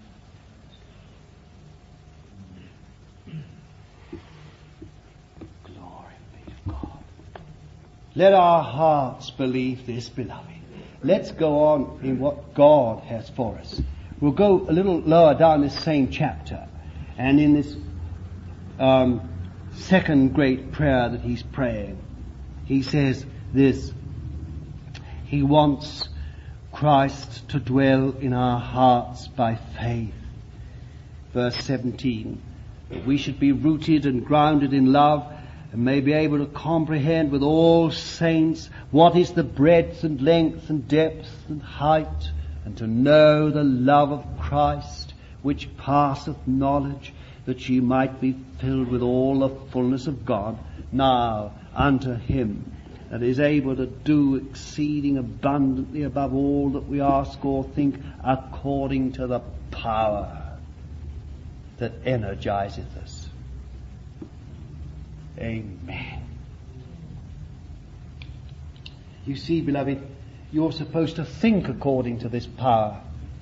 Glory be to God. Let our hearts believe this, beloved. Let's go on in what God has for us. We'll go a little lower down this same chapter, and in this um, second great prayer that he's praying, he says this: he wants Christ to dwell in our hearts by faith. Verse seventeen, that we should be rooted and grounded in love, and may be able to comprehend with all saints what is the breadth and length and depth and height, and to know the love of Christ, which passeth knowledge, that ye might be filled with all the fullness of God. Now unto him that is able to do exceeding abundantly above all that we ask or think, according to the power that energizeth us. Amen. You see, beloved, you're supposed to think according to this power.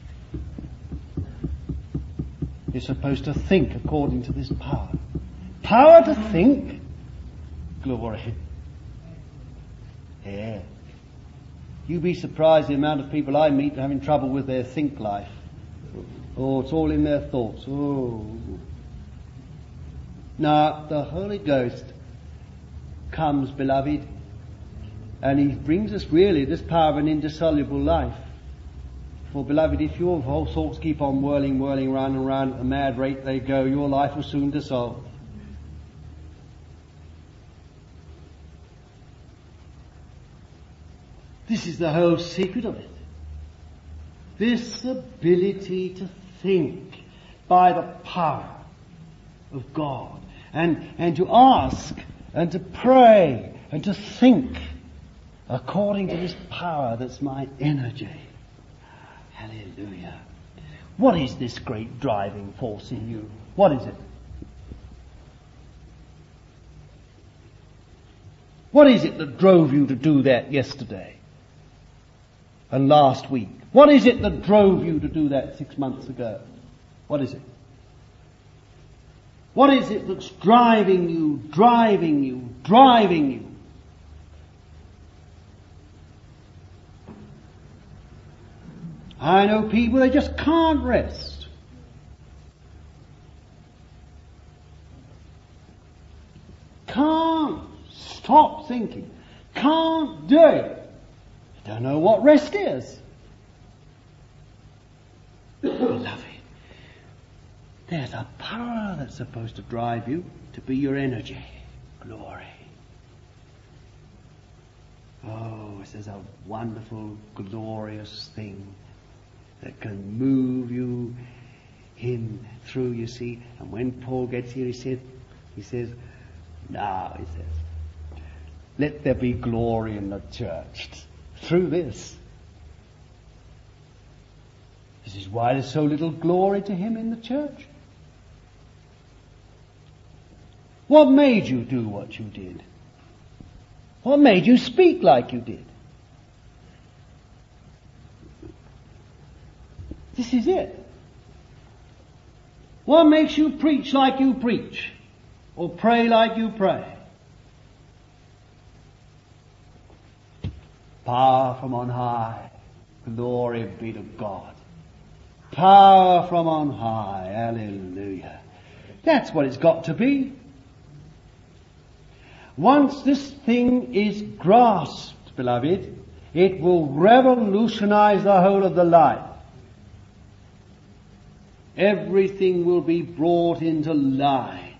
You're supposed to think according to this power. Power to think? Glory. Yeah. You'd be surprised the amount of people I meet having trouble with their think life. Oh, it's all in their thoughts. Oh. Now, the Holy Ghost comes, beloved, and he brings us really this power of an indissoluble life. For, beloved, if your whole thoughts keep on whirling, whirling round and round at the mad rate they go, your life will soon dissolve. This is the whole secret of it. This ability to think by the power of God, and, and to ask and to pray and to think according to this power that's my energy. Hallelujah. What is this great driving force in you? What is it? What is it that drove you to do that yesterday and last week? What is it that drove you to do that six months ago? What is it? What is it that's driving you, driving you, driving you? I know people, they just can't rest. Can't stop thinking. Can't do it. Don't know what rest is. Beloved, there's a power that's supposed to drive you to be your energy. Glory. Oh, this is a wonderful, glorious thing that can move you in through, you see. And when Paul gets here, he said, he says, now, he says, let there be glory in the church through this. This is why there's so little glory to him in the church. What made you do what you did? What made you speak like you did? This is it. What makes you preach like you preach? Or pray like you pray? Power from on high. Glory be to God. Power from on high. Hallelujah. That's what it's got to be. Once this thing is grasped, beloved, it will revolutionize the whole of the life. Everything will be brought into line.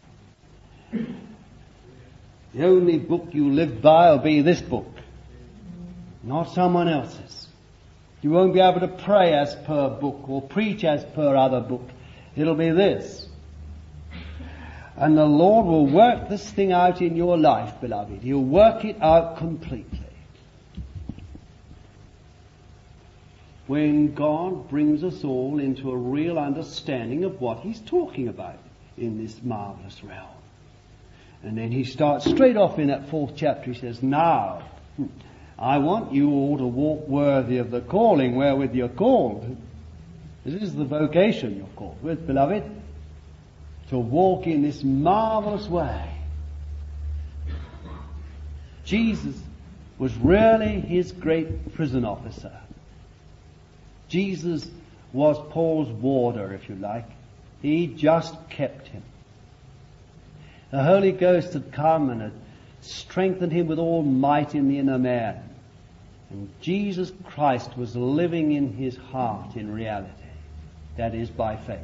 The only book you live by will be this book, not someone else's. You won't be able to pray as per book or preach as per other book. It'll be this. And the Lord will work this thing out in your life, beloved. He'll work it out completely. When God brings us all into a real understanding of what He's talking about in this marvelous realm. And then He starts straight off in that fourth chapter. He says, now, I want you all to walk worthy of the calling wherewith you're called. This is the vocation you're called with, beloved. To walk in this marvelous way. Jesus was really His great prison officer. Jesus was Paul's warder, if you like. He just kept him. The Holy Ghost had come and had strengthened him with all might in the inner man. And Jesus Christ was living in his heart in reality. That is, by faith.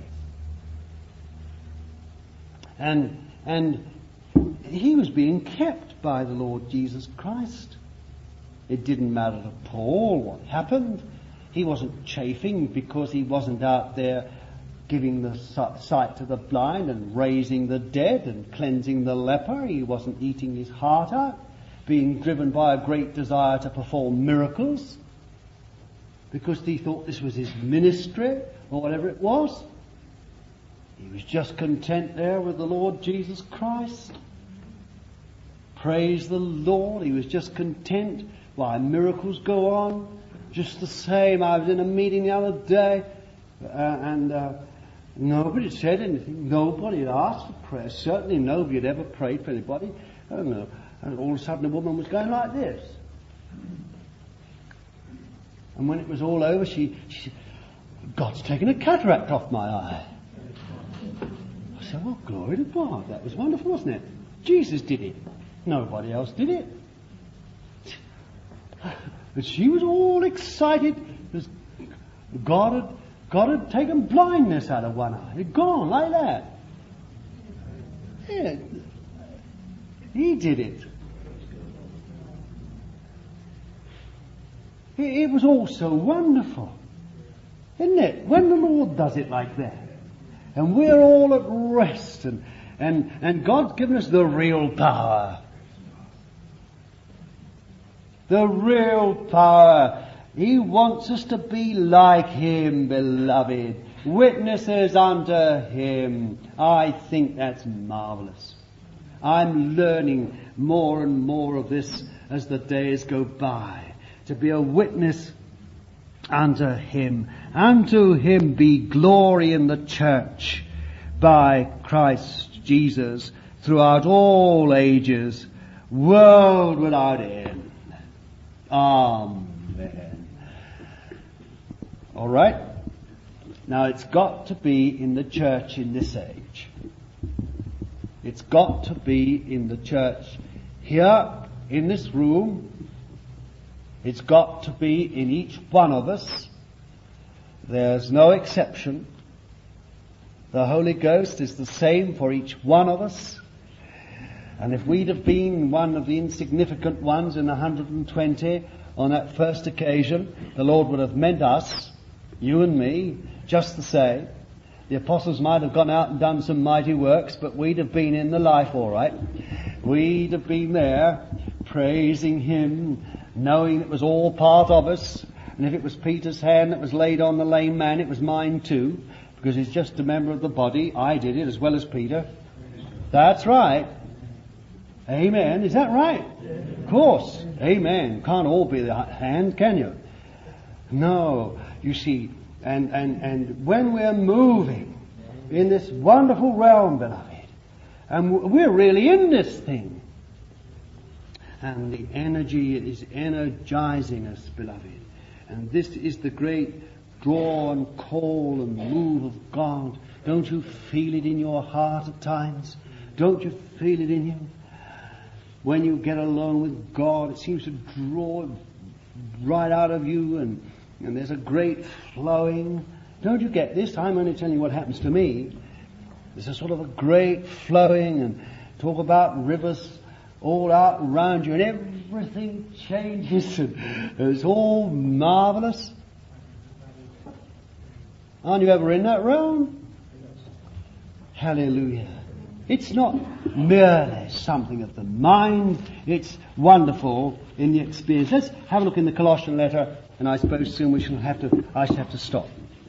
And, and he was being kept by the Lord Jesus Christ. It didn't matter to Paul what happened. He wasn't chafing because he wasn't out there giving the sight to the blind and raising the dead and cleansing the leper. He wasn't eating his heart out, being driven by a great desire to perform miracles because he thought this was his ministry or whatever it was. He was just content there with the Lord Jesus Christ. Praise the Lord. He was just content. Why, miracles go on just the same. I was in a meeting the other day uh, and uh, nobody said anything. Nobody had asked for prayer. Certainly nobody had ever prayed for anybody. I don't know. And all of a sudden a woman was going like this. And when it was all over, she, she said, God's taken a cataract off my eye. I said, well, glory to God. That was wonderful, wasn't it? Jesus did it. Nobody else did it. But she was all excited because God had, God had taken blindness out of one eye. It had gone like that. Yeah, he did it. it. It was all so wonderful. Isn't it? When the Lord does it like that. And we're all at rest and, and, and God's given us the real power. The real power. He wants us to be like Him, beloved. Witnesses unto Him. I think that's marvelous. I'm learning more and more of this as the days go by. To be a witness unto Him. Unto Him be glory in the church by Christ Jesus throughout all ages, world without end. Amen. All right. Now it's got to be in the church in this age. It's got to be in the church here in this room. It's got to be in each one of us. There's no exception. The Holy Ghost is the same for each one of us. And if we'd have been one of the insignificant ones in one hundred twenty on that first occasion, the Lord would have meant us, you and me, just the same. The apostles might have gone out and done some mighty works, but we'd have been in the life all right. We'd have been there, praising Him, knowing it was all part of us. And if it was Peter's hand that was laid on the lame man, it was mine too, because he's just a member of the body. I did it as well as Peter. That's right. Amen. Is that right? Of course. Amen. Can't all be the hand, can you? No. You see, and, and, and when we're moving in this wonderful realm, beloved, and we're really in this thing, and the energy is energizing us, beloved, and this is the great draw and call and move of God. Don't you feel it in your heart at times? Don't you feel it in you? When you get alone with God, it seems to draw right out of you, and, and there's a great flowing. Don't you get this? I'm only telling you what happens to me. There's a sort of a great flowing, and talk about rivers all out around you, and everything changes, and it's all marvelous. Aren't you ever in that realm? Hallelujah. It's not merely something of the mind. It's wonderful in the experience. Let's have a look in the Colossian letter, and I suppose soon we shall have to, I shall have to stop.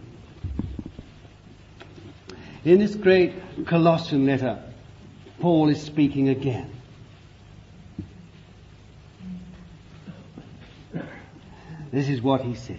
In this great Colossian letter, Paul is speaking again. This is what he says.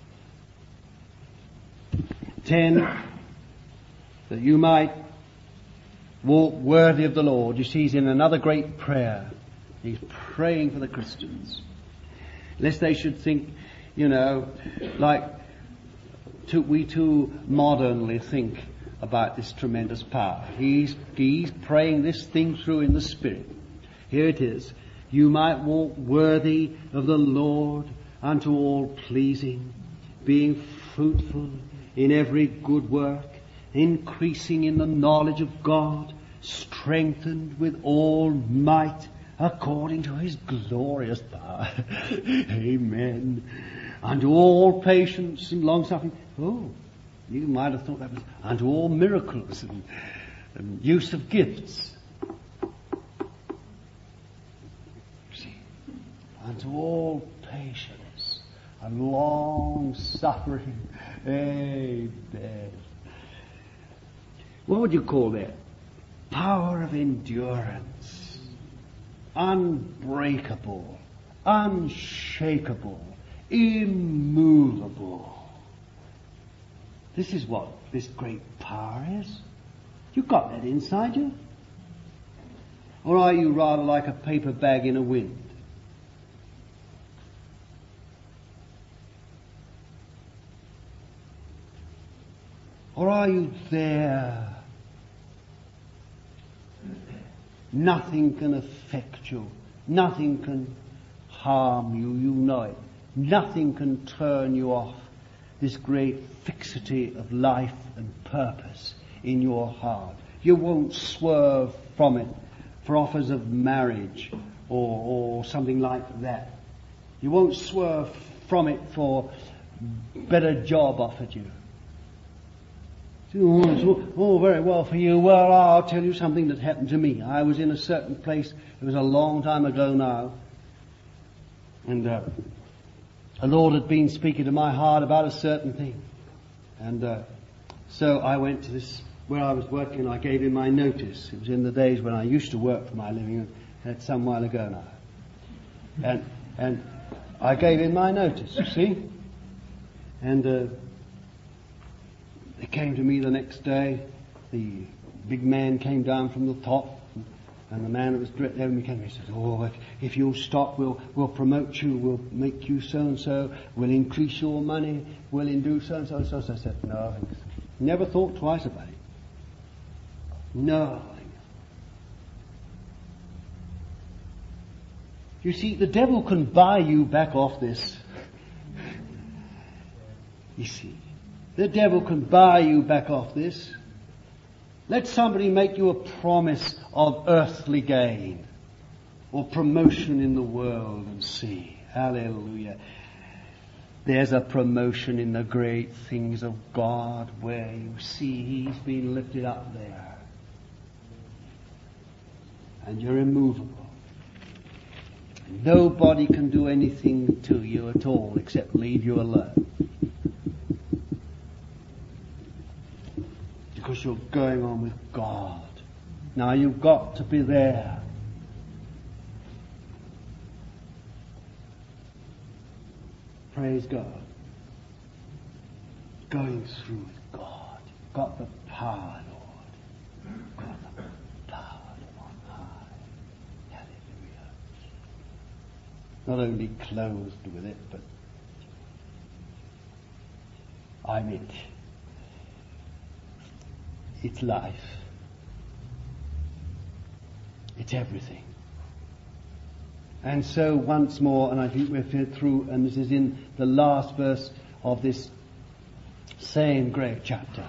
Ten, that you might walk worthy of the Lord. You see, he's in another great prayer. He's praying for the Christians. Lest they should think, you know, like too, we too modernly think about this tremendous power. He's, he's praying this thing through in the Spirit. Here it is. You might walk worthy of the Lord unto all pleasing, being fruitful in every good work, increasing in the knowledge of God, strengthened with all might according to His glorious power. Amen. Unto all patience and long suffering. Oh, you might have thought that was unto all miracles and, and use of gifts. See, unto all patience and long suffering. Amen. What would you call that? Power of endurance. Unbreakable. Unshakable. Immovable. This is what this great power is. You've got that inside you. Or are you rather like a paper bag in a wind? Or are you there? Nothing can affect you. Nothing can harm you. You know it. Nothing can turn you off this great fixity of life and purpose in your heart. You won't swerve from it for offers of marriage or, or something like that. You won't swerve from it for better job offered you. Oh, oh, very well for you. Well, I'll tell you something that happened to me. I was in a certain place. It was a long time ago now. And uh, the Lord had been speaking to my heart about a certain thing. And uh, so I went to this, where I was working, I gave him my notice. It was in the days when I used to work for my living. That's some while ago now. And, and I gave him my notice, you see. And uh, they came to me the next day. The big man came down from the top, and the man that was directly over me came and he said, "Oh, if you'll stop, we'll we'll promote you. We'll make you so and so. We'll increase your money. We'll do so and so and so." So I said, "No, thanks." Never thought twice about it. No. You see, the devil can buy you back off this. You see. The devil can buy you back off this. Let somebody make you a promise of earthly gain or promotion in the world and see. Hallelujah. There's a promotion in the great things of God where you see He's been lifted up there. And you're immovable. Nobody can do anything to you at all except leave you alone. Because you're going on with God. Now you've got to be there. Praise God. Going through with God. Got the power, Lord. Got the power on high. Hallelujah. Not only clothed with it, but I'm it. It's life. It's everything. And so once more, and I think we're through, and this is in the last verse of this same great chapter.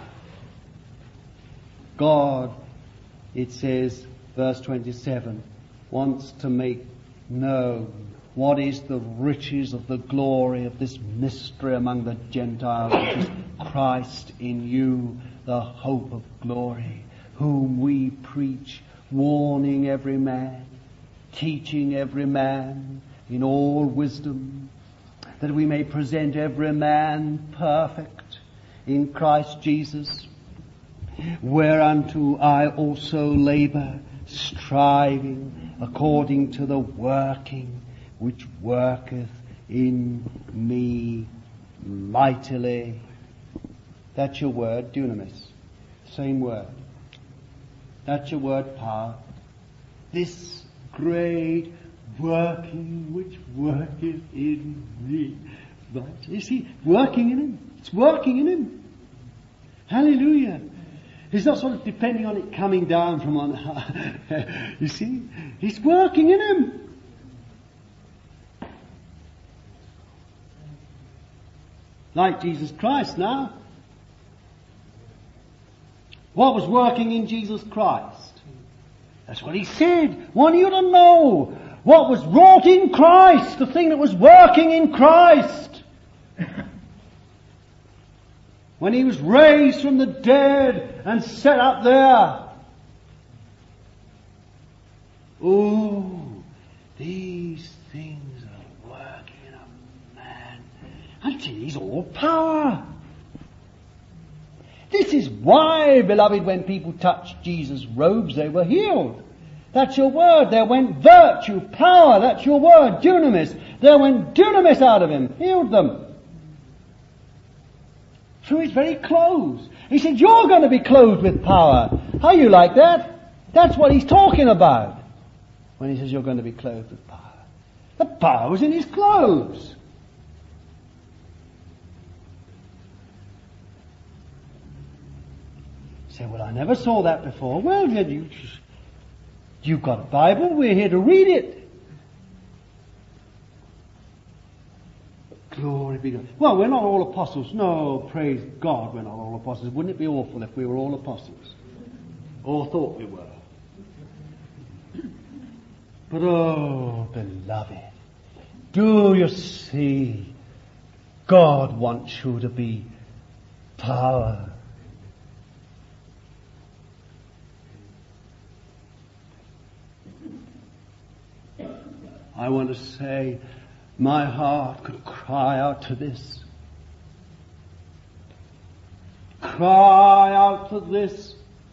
God, it says, verse twenty-seven, wants to make known what is the riches of the glory of this mystery among the Gentiles, which is Christ in you, the hope of glory, whom we preach, warning every man, teaching every man in all wisdom, that we may present every man perfect in Christ Jesus, whereunto I also labor, striving according to the working which worketh in me mightily. That's your word, dunamis. Same word. That's your word, power. This great working which worketh in me. But you see, working in him. It's working in him. Hallelujah. He's not sort of depending on it coming down from on high. You see, he's working in him. Like Jesus Christ now. What was working in Jesus Christ? That's what he said. Want you to know what was wrought in Christ, the thing that was working in Christ. When he was raised from the dead and set up there. Oh, these things are working in a man until he's all power. This is why, beloved, when people touched Jesus' robes, they were healed. That's your word. There went virtue, power. That's your word, dunamis. There went dunamis out of him. Healed them. Through his very clothes. He said, you're going to be clothed with power. How you like that? That's what he's talking about. When he says you're going to be clothed with power. The power was in his clothes. You say, well, I never saw that before. Well, you, you've got a Bible. We're here to read it. Glory be to God. Well, we're not all apostles. No, praise God, we're not all apostles. Wouldn't it be awful if we were all apostles? Or thought we were. But oh, beloved, do you see, God wants you to be power. I want to say, my heart could cry out to this. Cry out to this.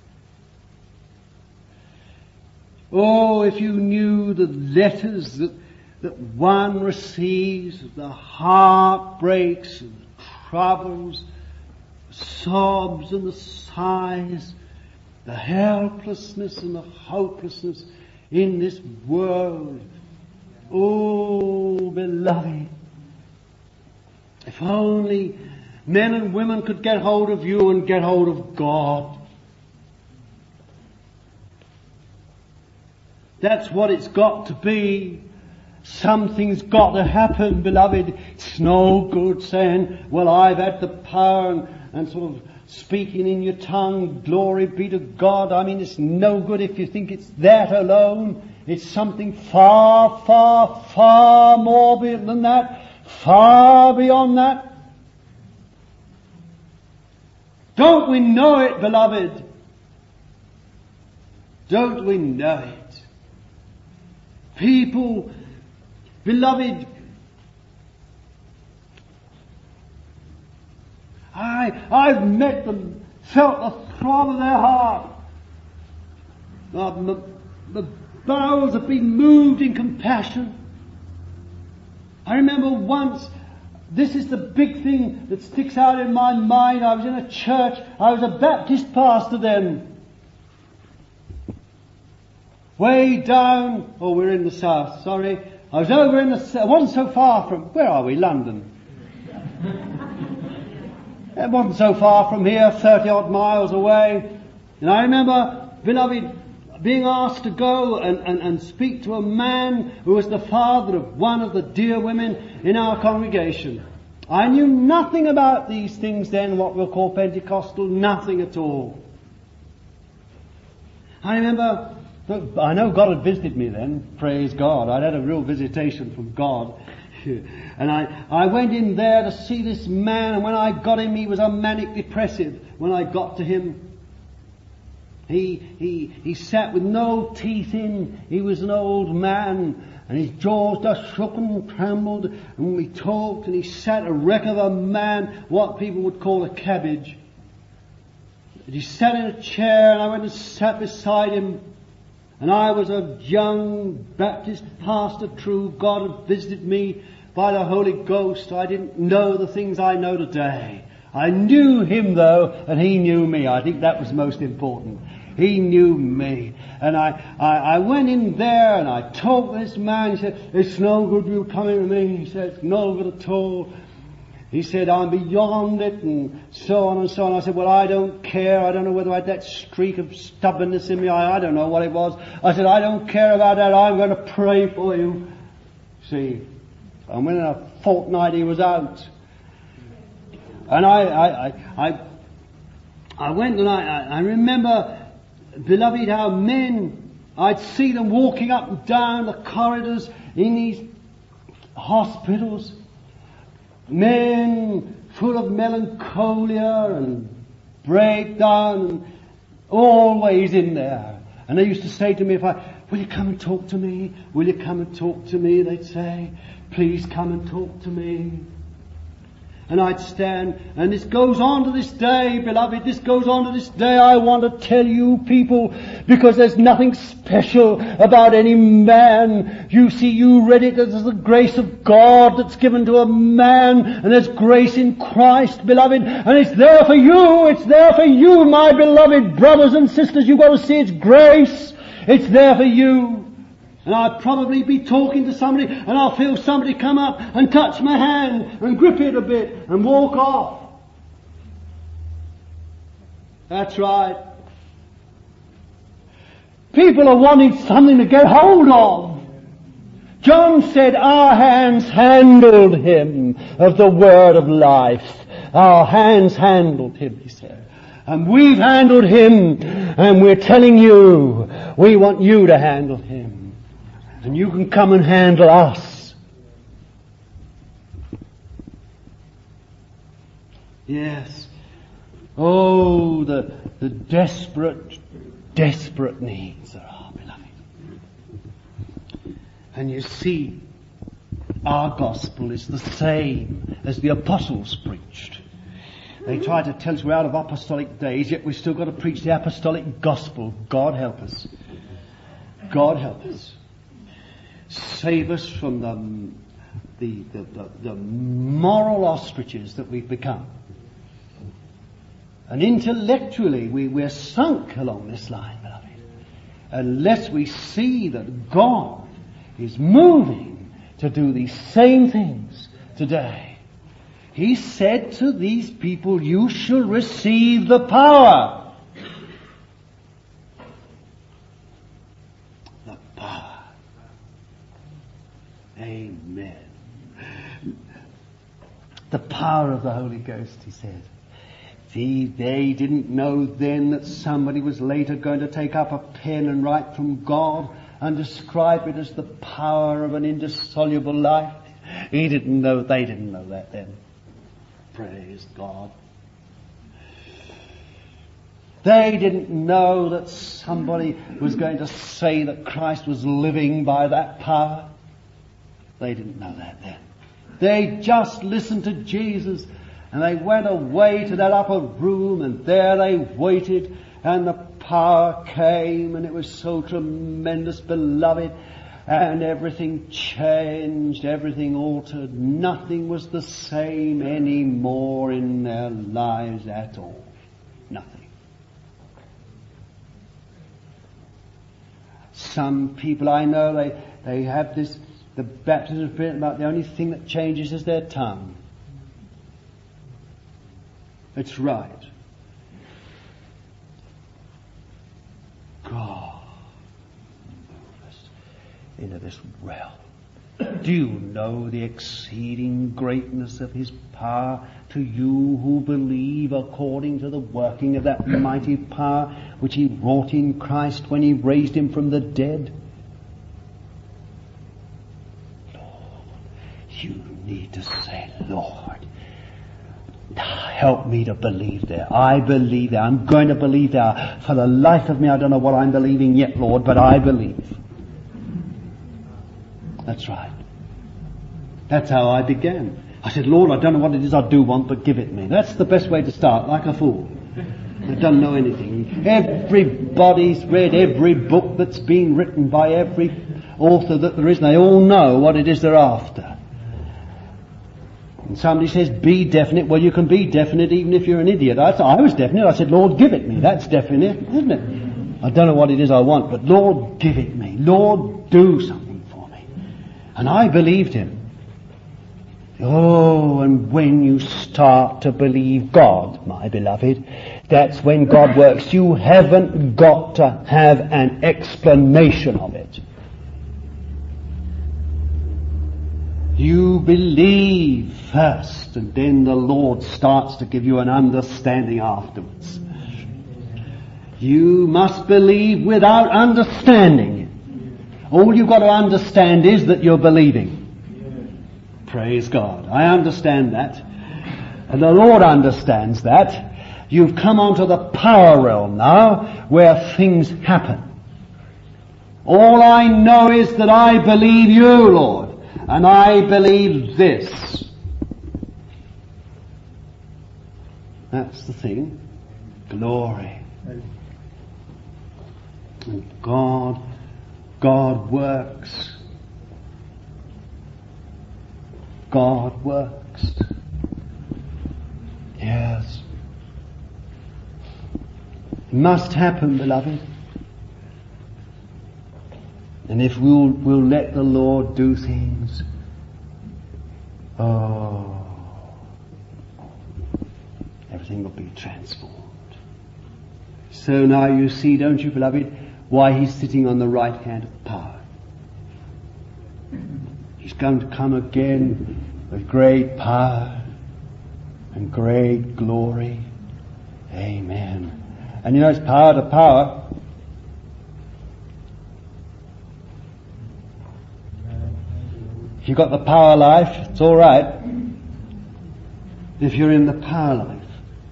Oh, if you knew the letters that, that one receives, the heartbreaks and the troubles, the sobs and the sighs, the helplessness and the hopelessness in this world. Oh, beloved, if only men and women could get hold of you and get hold of God. That's what it's got to be. Something's got to happen, beloved. It's no good saying, well, I've had the power and, and sort of speaking in your tongue, glory be to God. I mean, it's no good if you think it's that alone. It's something far, far, far more than that. Far beyond that. Don't we know it, beloved? Don't we know it? People, beloved, I, I've met them, felt the throb of their heart. The, the bowels have been moved in compassion. I remember once, this is the big thing that sticks out in my mind. I was in a church, I was a Baptist pastor then. Way down, oh we're in the south, sorry. I was over in the, I wasn't so far from, where are we, London? It wasn't so far from here, thirty odd miles away. And I remember, beloved, being asked to go and, and, and speak to a man who was the father of one of the dear women in our congregation. I knew nothing about these things then, what we'll call Pentecostal, nothing at all. I remember, I know God had visited me then, praise God. I'd had a real visitation from God. And I, I went in there to see this man, and when I got him, he was a manic depressive. When I got to him, he, he, he sat with no teeth in. He was an old man, and his jaws just shook and trembled, and we talked, and he sat a wreck of a man, what people would call a cabbage. And he sat in a chair, and I went and sat beside him. And I was a young Baptist pastor, true. God had visited me by the Holy Ghost. I didn't know the things I know today. I knew him though, and he knew me. I think that was most important. He knew me. And I, I, I went in there and I talked to this man. He said, it's no good you coming to me. He said, it's no good at all. He said, I'm beyond it, and so on and so on. I said, well, I don't care. I don't know whether I had that streak of stubbornness in me. I, I don't know what it was. I said, I don't care about that. I'm going to pray for you. See, and within a fortnight he was out. And I, I, I, I, I went and I, I remember, beloved, how men, I'd see them walking up and down the corridors in these hospitals. Men full of melancholia and breakdown, always in there. And they used to say to me, if I, will you come and talk to me? Will you come and talk to me? They'd say, please come and talk to me. And I'd stand, and this goes on to this day, beloved, this goes on to this day. I want to tell you people, because there's nothing special about any man. You see, you read it, there's the grace of God that's given to a man, and there's grace in Christ, beloved, and it's there for you, it's there for you, my beloved brothers and sisters. You've got to see it's grace. It's there for you. And I'll probably be talking to somebody, and I'll feel somebody come up and touch my hand and grip it a bit and walk off. That's right. People are wanting something to get hold of. John said, our hands handled him of the word of life. Our hands handled him, he said. And we've handled him, and we're telling you, we want you to handle him. And you can come and handle us. Yes. Oh, the, the desperate, desperate needs there are, beloved. And you see, our gospel is the same as the apostles preached. They try to tell us we're out of apostolic days, yet we've still got to preach the apostolic gospel. God help us. God help us. Save us from the, the, the, the, the moral ostriches that we've become. And intellectually we, we're sunk along this line, beloved. Unless we see that God is moving to do these same things today. He said to these people, you shall receive the power. The power. Amen. The power of the Holy Ghost, he said. See, they didn't know then that somebody was later going to take up a pen and write from God and describe it as the power of an indissoluble life. He didn't know, they didn't know that then. Praise God. They didn't know that somebody was going to say that Christ was living by that power. They didn't know that then. They just listened to Jesus, and they went away to that upper room, and there they waited, and the power came, and it was so tremendous, beloved, and everything changed, everything altered. Nothing was the same anymore in their lives at all. Nothing. Some people I know, they, they have this, the baptism of the Spirit, about the only thing that changes is their tongue. It's right. God move us into this realm. Do you know the exceeding greatness of His power to you who believe, according to the working of that mighty power which He wrought in Christ when He raised Him from the dead? You need to say, Lord, help me to believe there. I believe there. I'm going to believe there. For the life of me, I don't know what I'm believing yet, Lord, but I believe. That's right. That's how I began. I said, Lord, I don't know what it is I do want, but give it me. That's the best way to start, like a fool. I don't know anything. Everybody's read every book that's been written by every author that there is, and they all know what it is they're after. And somebody says, be definite. Well, you can be definite even if you're an idiot. I, I was definite. I said, Lord, give it me. That's definite, isn't it? I don't know what it is I want, but Lord, give it me. Lord, do something for me. And I believed Him. Oh, and when you start to believe God, my beloved, that's when God works. You haven't got to have an explanation of it. You believe first, and then the Lord starts to give you an understanding afterwards. You must believe without understanding. All you've got to understand is that you're believing. Praise God. I understand that. And the Lord understands that. You've come onto the power realm now, where things happen. All I know is that I believe you, Lord. And I believe this. That's the thing. Glory. And God, God works. God works. Yes. It must happen, beloved. And if we'll, we'll let the Lord do things, oh, everything will be transformed. So now you see, don't you, beloved, why He's sitting on the right hand of power. He's going to come again with great power and great glory. Amen. And you know, it's power to power. If you've got the power life, it's all right. If you're in the power life,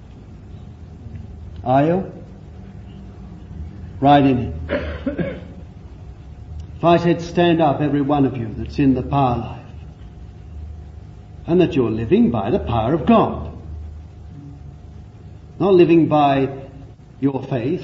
are you? Right in it. If I said, stand up, every one of you that's in the power life, and that you're living by the power of God, not living by your faith,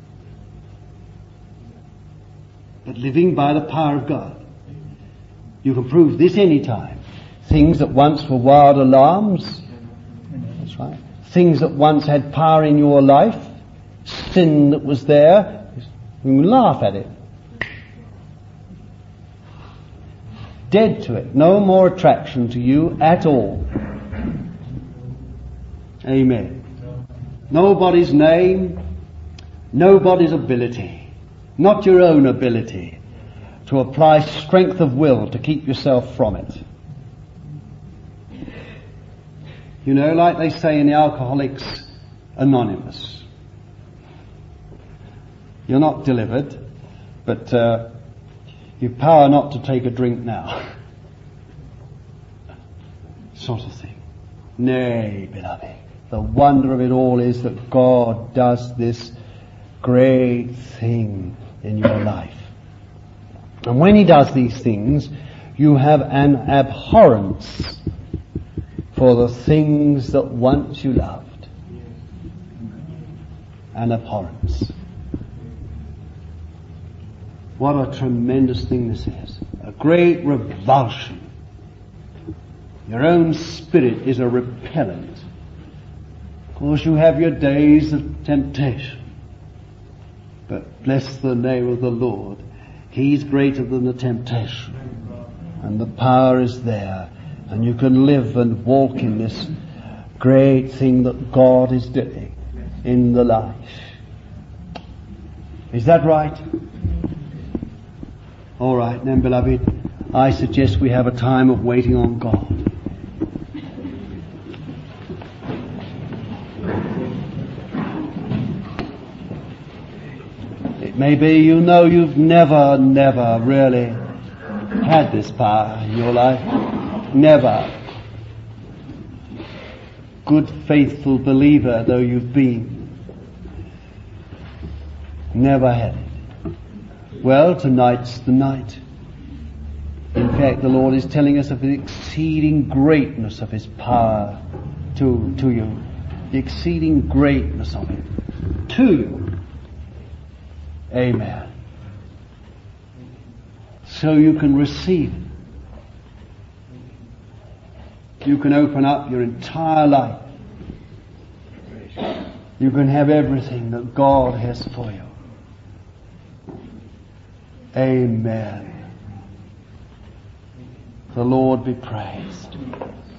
but living by the power of God. You can prove this any time. Things that once were wild alarms, that's right. Things that once had power in your life, sin that was there, you can laugh at it. Dead to it. No more attraction to you at all. Amen. Nobody's name, nobody's ability, not your own ability, to apply strength of will to keep yourself from it. You know, like they say in the Alcoholics Anonymous, you're not delivered, but uh, you've power not to take a drink now. Sort of thing. Nay, beloved, the wonder of it all is that God does this great thing in your life. And when He does these things, you have an abhorrence for the things that once you loved. An abhorrence. What a tremendous thing this is. A great revulsion. Your own spirit is a repellent. Of course you have your days of temptation. But bless the name of the Lord. He's greater than the temptation. And the power is there. And you can live and walk in this great thing that God is doing in the life. Is that right? All right, then, beloved, I suggest we have a time of waiting on God. Maybe you know you've never, never really had this power in your life. Never. Good, faithful believer though you've been. Never had it. Well, tonight's the night. In fact, the Lord is telling us of the exceeding greatness of His power to, to you. The exceeding greatness of it. To you. Amen. So you can receive it. You can open up your entire life. You can have everything that God has for you. Amen. The Lord be praised.